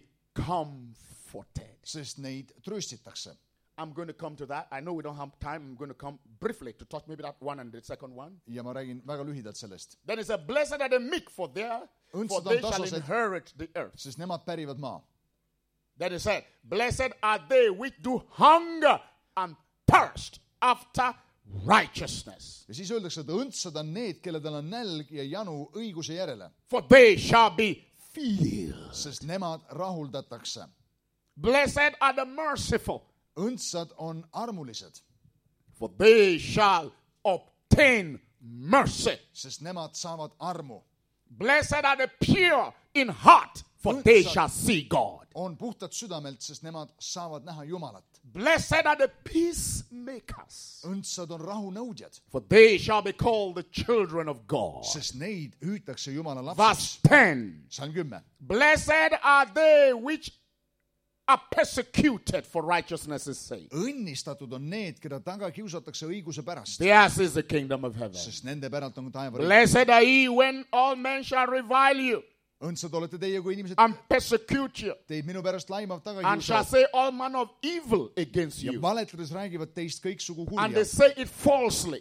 comforted. sest neid trööstitakse. I'm going to come to that. I know we don't have time. I'm going to come briefly to touch maybe that one and the second one. Ja ma räägin väga lühidalt sellest. Then it says, blessed are the meek, for they shall inherit the earth. Sest nemad pärivad maa. Then it said, blessed are they which do hunger and thirst after righteousness. Ja siis öeldakse, et õndsad on need, kelledel on nälg ja janu õiguse järele. For they shall be filled. Sest nemad rahuldatakse. Blessed are the merciful. Õndsad on armulised. For they shall obtain mercy. Sest nemad saavad armu. Blessed are the pure in heart. For they shall see God. On puhtad südamelt, sest nemad saavad näha Jumalat. Blessed are the peacemakers. Õndsad on rahunõudjad. For they shall be called the children of God. Sest neid hüütakse Jumala Verse lapseks. 10. Salm 10. Blessed are they which are persecuted for righteousness' sake. Õnnistatud on need, keda taga kiusatakse õiguse pärast. Theirs is the kingdom of heaven. Sest nende päralt on taevariik. Blessed are ye when all men shall revile you Õndsad olete teie, kui inimesed and persecute you teid minu pärast laimavad, taga and shall kiusavad say all manner of evil against ja you. valetades räägivad teist kõiksugu And they kurja. say it falsely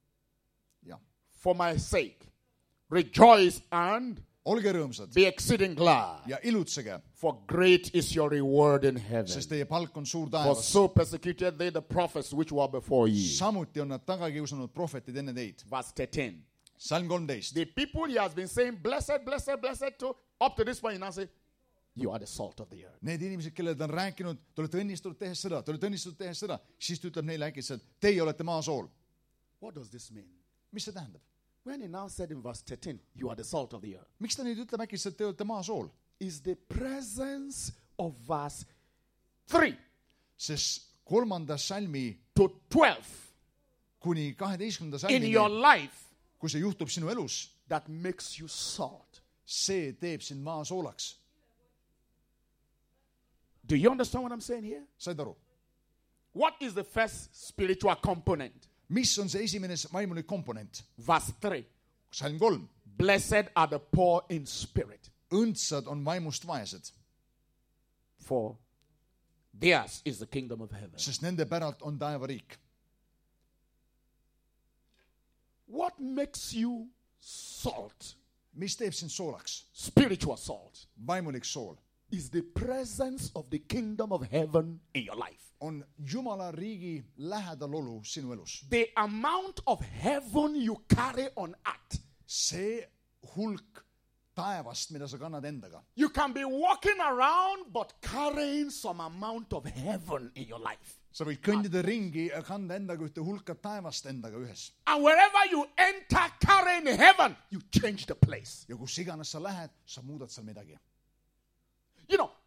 Ja. for my sake. Rejoice and Olge rõõmsad be exceeding glad, ja ilutsege, for great is your reward in heaven. sest teie palk on suur For taevas. so persecuted they the prophets which were before ye. Samuti on nad taga kiusanud prohvetid enne teid. Verse 13. Salm 13. The people he has been saying, blessed, blessed, blessed to, up to this point, he now say, you are the salt of the earth. Need inimesed, kellele ta on rääkinud, te olete õnnistatud tehes seda, te olete õnnistatud tehes seda, siis ta ütleb neile äkitselt, teie olete maasool. What does this mean? Mis see tähendab? When he now said in verse 13, you are the salt of the earth, Miks ta nüüd ütleb äkitselt, te olete maasool? is the presence of verse 3 Sest 3. salmi to 12 kuni 12. in your salmini, life kui see juhtub sinu elus, that makes you salt. see teeb sind maasoolaks. Do you understand what I'm saying here? Said aru? What is the first spiritual component? Mis on see esimene vaimulik komponent? Verse 3. Salm 3. Blessed are the poor in spirit, Õndsad on vaimust vaesed, for theirs is the kingdom of heaven. sest nende päralt on taevariik. What makes you salt, Mis teeb sind soolaks? spiritual salt, Vaimulik sool is the presence of the kingdom of heaven in your life. on Jumala riigi lähedalolu sinu elus. The amount of heaven you carry on earth. See hulk taevast, mida sa kannad endaga. You can be walking around but carrying some amount of heaven in your life. Sa võid kõndida ringi ja kanda endaga ühte hulka taevast endaga ühes. And wherever you enter carrying heaven, you change the place. Ja kus iganes sa lähed, sa muudad seal midagi. You know,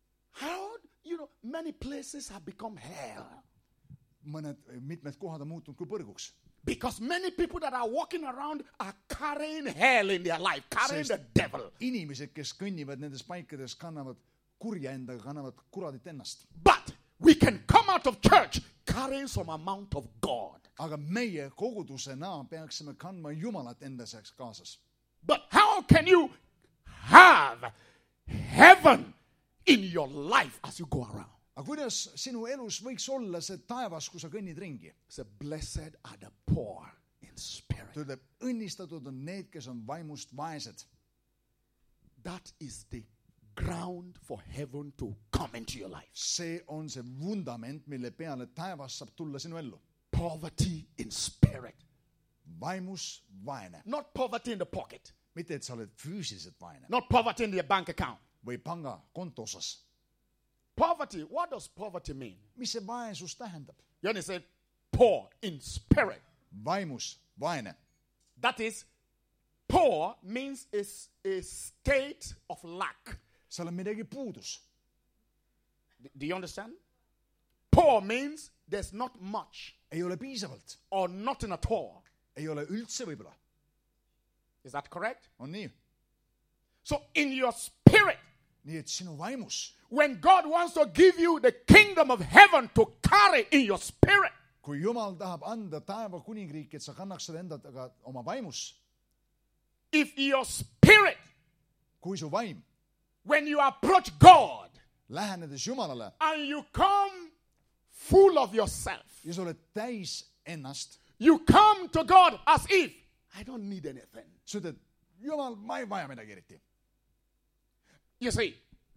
many places have become hell. Mitmed kohad on muutunud kui põrguks. Because many people that are walking around are carrying hell in their life, carrying the devil. Inimesed, kes kõnnivad nendes paikades, kannavad kurja endaga, kannavad kuradit ennast. But we can come out of church carrying some amount of God. Aga meie kogudusena peaksime kandma Jumalat enda seaks kaasas. But how can you have heaven in your life as you go around? Aga kuidas sinu elus võiks olla see taevas, kui sa kõnnid ringi? Say, blessed are the poor in spirit. Ta ütleb, õnnistatud on need, kes on vaimust vaesed. That is the ground for heaven to come into your life. see on see vundament, mille peale taevas saab tulla sinu ellu. Poverty in spirit. Vaimus vaene. Not poverty in the pocket. Mitte, et sa oled füüsiliselt vaene Not poverty in your bank account. või pangakonto osas. Poverty, what does poverty mean? Mis see vaesus tähendab? You understand? Poor in spirit. Vaimus vaene. That is, poor means is a state of lack. Seal on midagi puudus. Do you understand? Poor means there's not much Ei ole piisavalt. or nothing at all. Ei ole üldse võib-olla. Is that correct? On nii? So in your spirit, Nii et sinu vaimus, when God wants to give you the kingdom of heaven to carry in your spirit, kui Jumal tahab anda taeva kuningriiki, et sa kannaks seda endaga oma vaimus, if your spirit, kui su vaim, when you approach God lähenedes Jumalale and you come full of yourself, ja sa oled täis ennast, you come to God as if, I don't need anything. sa ütled, Jumal, ma ei vaja midagi eriti. You see,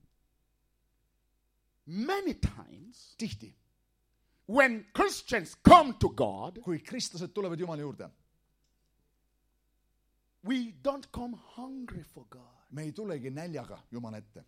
many times Tihti, when Christians come to God, kui kristlased tulevad Jumala juurde, we don't come hungry for God. me ei tulegi näljaga Jumala ette.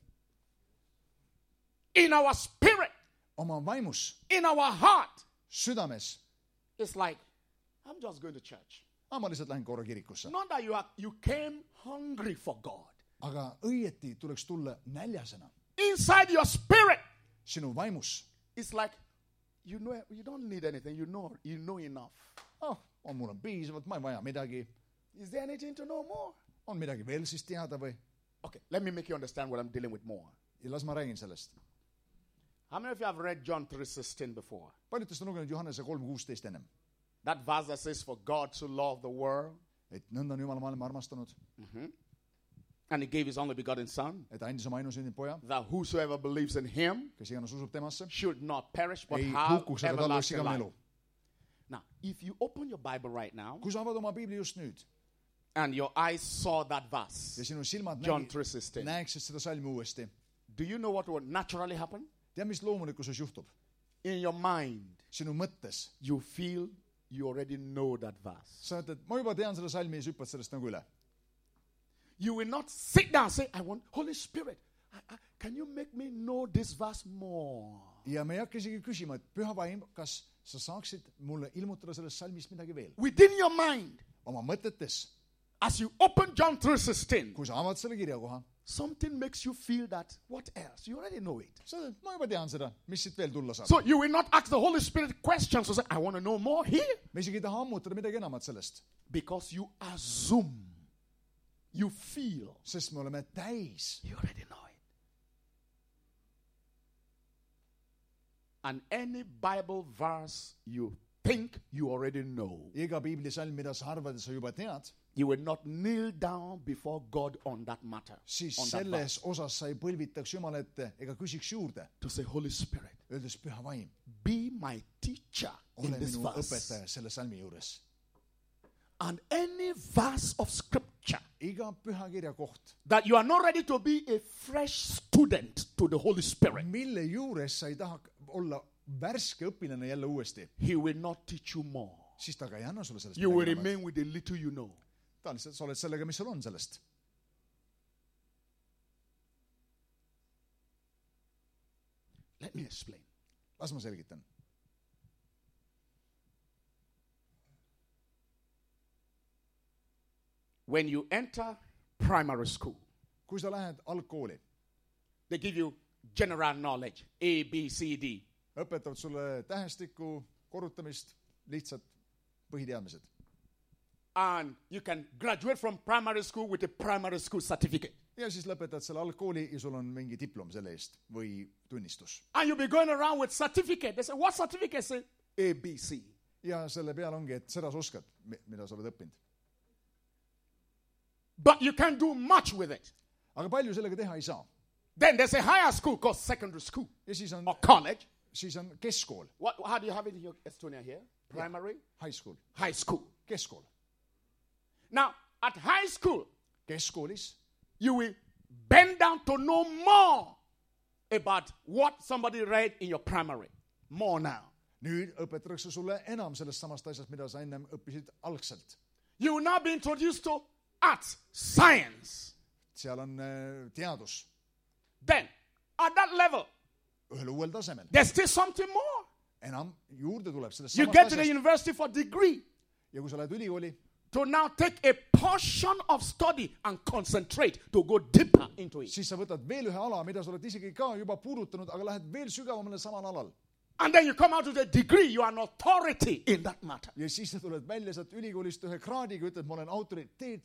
In our spirit, Oma vaimus, in our heart, südames, it's like, I'm just going to church. ma lihtsalt lähen korra kirikusse. Not that you came hungry for God. Aga õieti tuleks tulla näljasena. Inside your spirit, Sinu vaimus, it's like, you know, you don't need anything. You know enough. mul on piisavalt, ma ei vaja midagi. Is there anything to know more? On midagi veel siis teada või? Okay, let me make you understand what I'm dealing with more. Ja las ma räägin sellest. How many of you have read John 3:16 before? Paljud teist on lugenud Johannese 3:16 ennem. That verse that says, for God so loved the world, Et nõnda on Jumala maailma armastanud, and he gave his only begotten Son, et andis oma ainusündinud poja, that whosoever believes in him kes iganes usub temasse, should not perish, but ei have hukuks, aga tal oleks everlasting igavene life. elu. Now, if you open your Bible right now, Kui sa avad oma piibli just nüüd and your eyes saw that verse, ja sinu silmad John 3:16, näeksid seda salmi uuesti, do you know what will naturally happen? tea, mis loomulikkuses juhtub? In your mind, Sinu mõttes you feel you already know that verse. sa ütled, ma juba tean selle salmi ja sa hüppad sellest nagu üle. You will not sit down and say, I want Holy Spirit. Can you make me know this verse more? Ja me ei hakka isegi küsima, et püha vaim, kas sa saaksid mulle ilmutada sellest salmist midagi veel? Within your mind, Oma mõtetes, as you open John 3:16, kui sa avad selle kirjakoha, something makes you feel that, what else? You already know it. sa ütled, ma juba tean seda, mis siit veel tulla saab. So you will not ask the Holy Spirit questions to say, I want to know more here. Me isegi ei taha ammutada midagi enamat sellest, Because you assume, you feel, sest me oleme täis. you already know it. And any Bible verse you think you already know, Iga piiblisalm, mida sa arvad, et sa juba tead, you will not kneel down before God on that matter. siis on that selles verse, osas sa ei põlvitaks Jumala ette ega küsiks juurde, to say, Holy Spirit, öeldes püha vaim, be my teacher in ole this minu verse. õpetaja selle salmi juures. And any verse of scripture Iga pühakirja koht, that you are not ready to be a fresh student to the Holy Spirit, mille juures sa ei taha olla värske õpilane jälle uuesti, he will not teach you more. siis ta ka ei anna sulle sellest You will midagi enamat. remain with the little you know. Ta lihtsalt, sa oled sellega, mis sul on sellest. Let me explain. Las ma selgitan. When you enter primary school, Kui sa lähed algkooli, they give you general knowledge, A, B, C, D. õpetavad sulle tähestiku, korrutamist, lihtsad põhiteadmised. And you can graduate from primary school with a primary school certificate. Ja siis lõpetad selle algkooli ja sul on mingi diplom selle eest või tunnistus. And you'll be going around with certificate. They say, what certificate? Say, A, B, C. Ja selle peal ongi, et seda sa oskad, mida sa oled õppinud. But you can't do much with it. Aga palju sellega teha ei saa. Then there's a higher school called secondary school Ja siis on or college. keskkool, How do you have it in your Estonia here? Primary? high school, High school. keskkool. Now, at high school, Keskkoolis you will bend down to know more about what somebody read in your primary. More now. nüüd õpetatakse sulle enam sellest samast asjast, mida sa ennem õppisid algselt. You will now be introduced to arts, science. seal on teadus Then, at that level, ühel uuel tasemel. there's still something more. enam juurde tuleb sellest You samast get to the asjast. university for degree ja kui sa lähed ülikooli, to now take a portion of study and concentrate to go deeper into it. siis sa võtad veel ühe ala, mida sa oled isegi ka juba puudutanud, aga lähed veel sügavamale samal alal. And then you come out with a degree, you are an authority in that matter. ja siis sa tuled välja sealt ülikoolist ühe kraadiga, ütled, ma olen autoriteet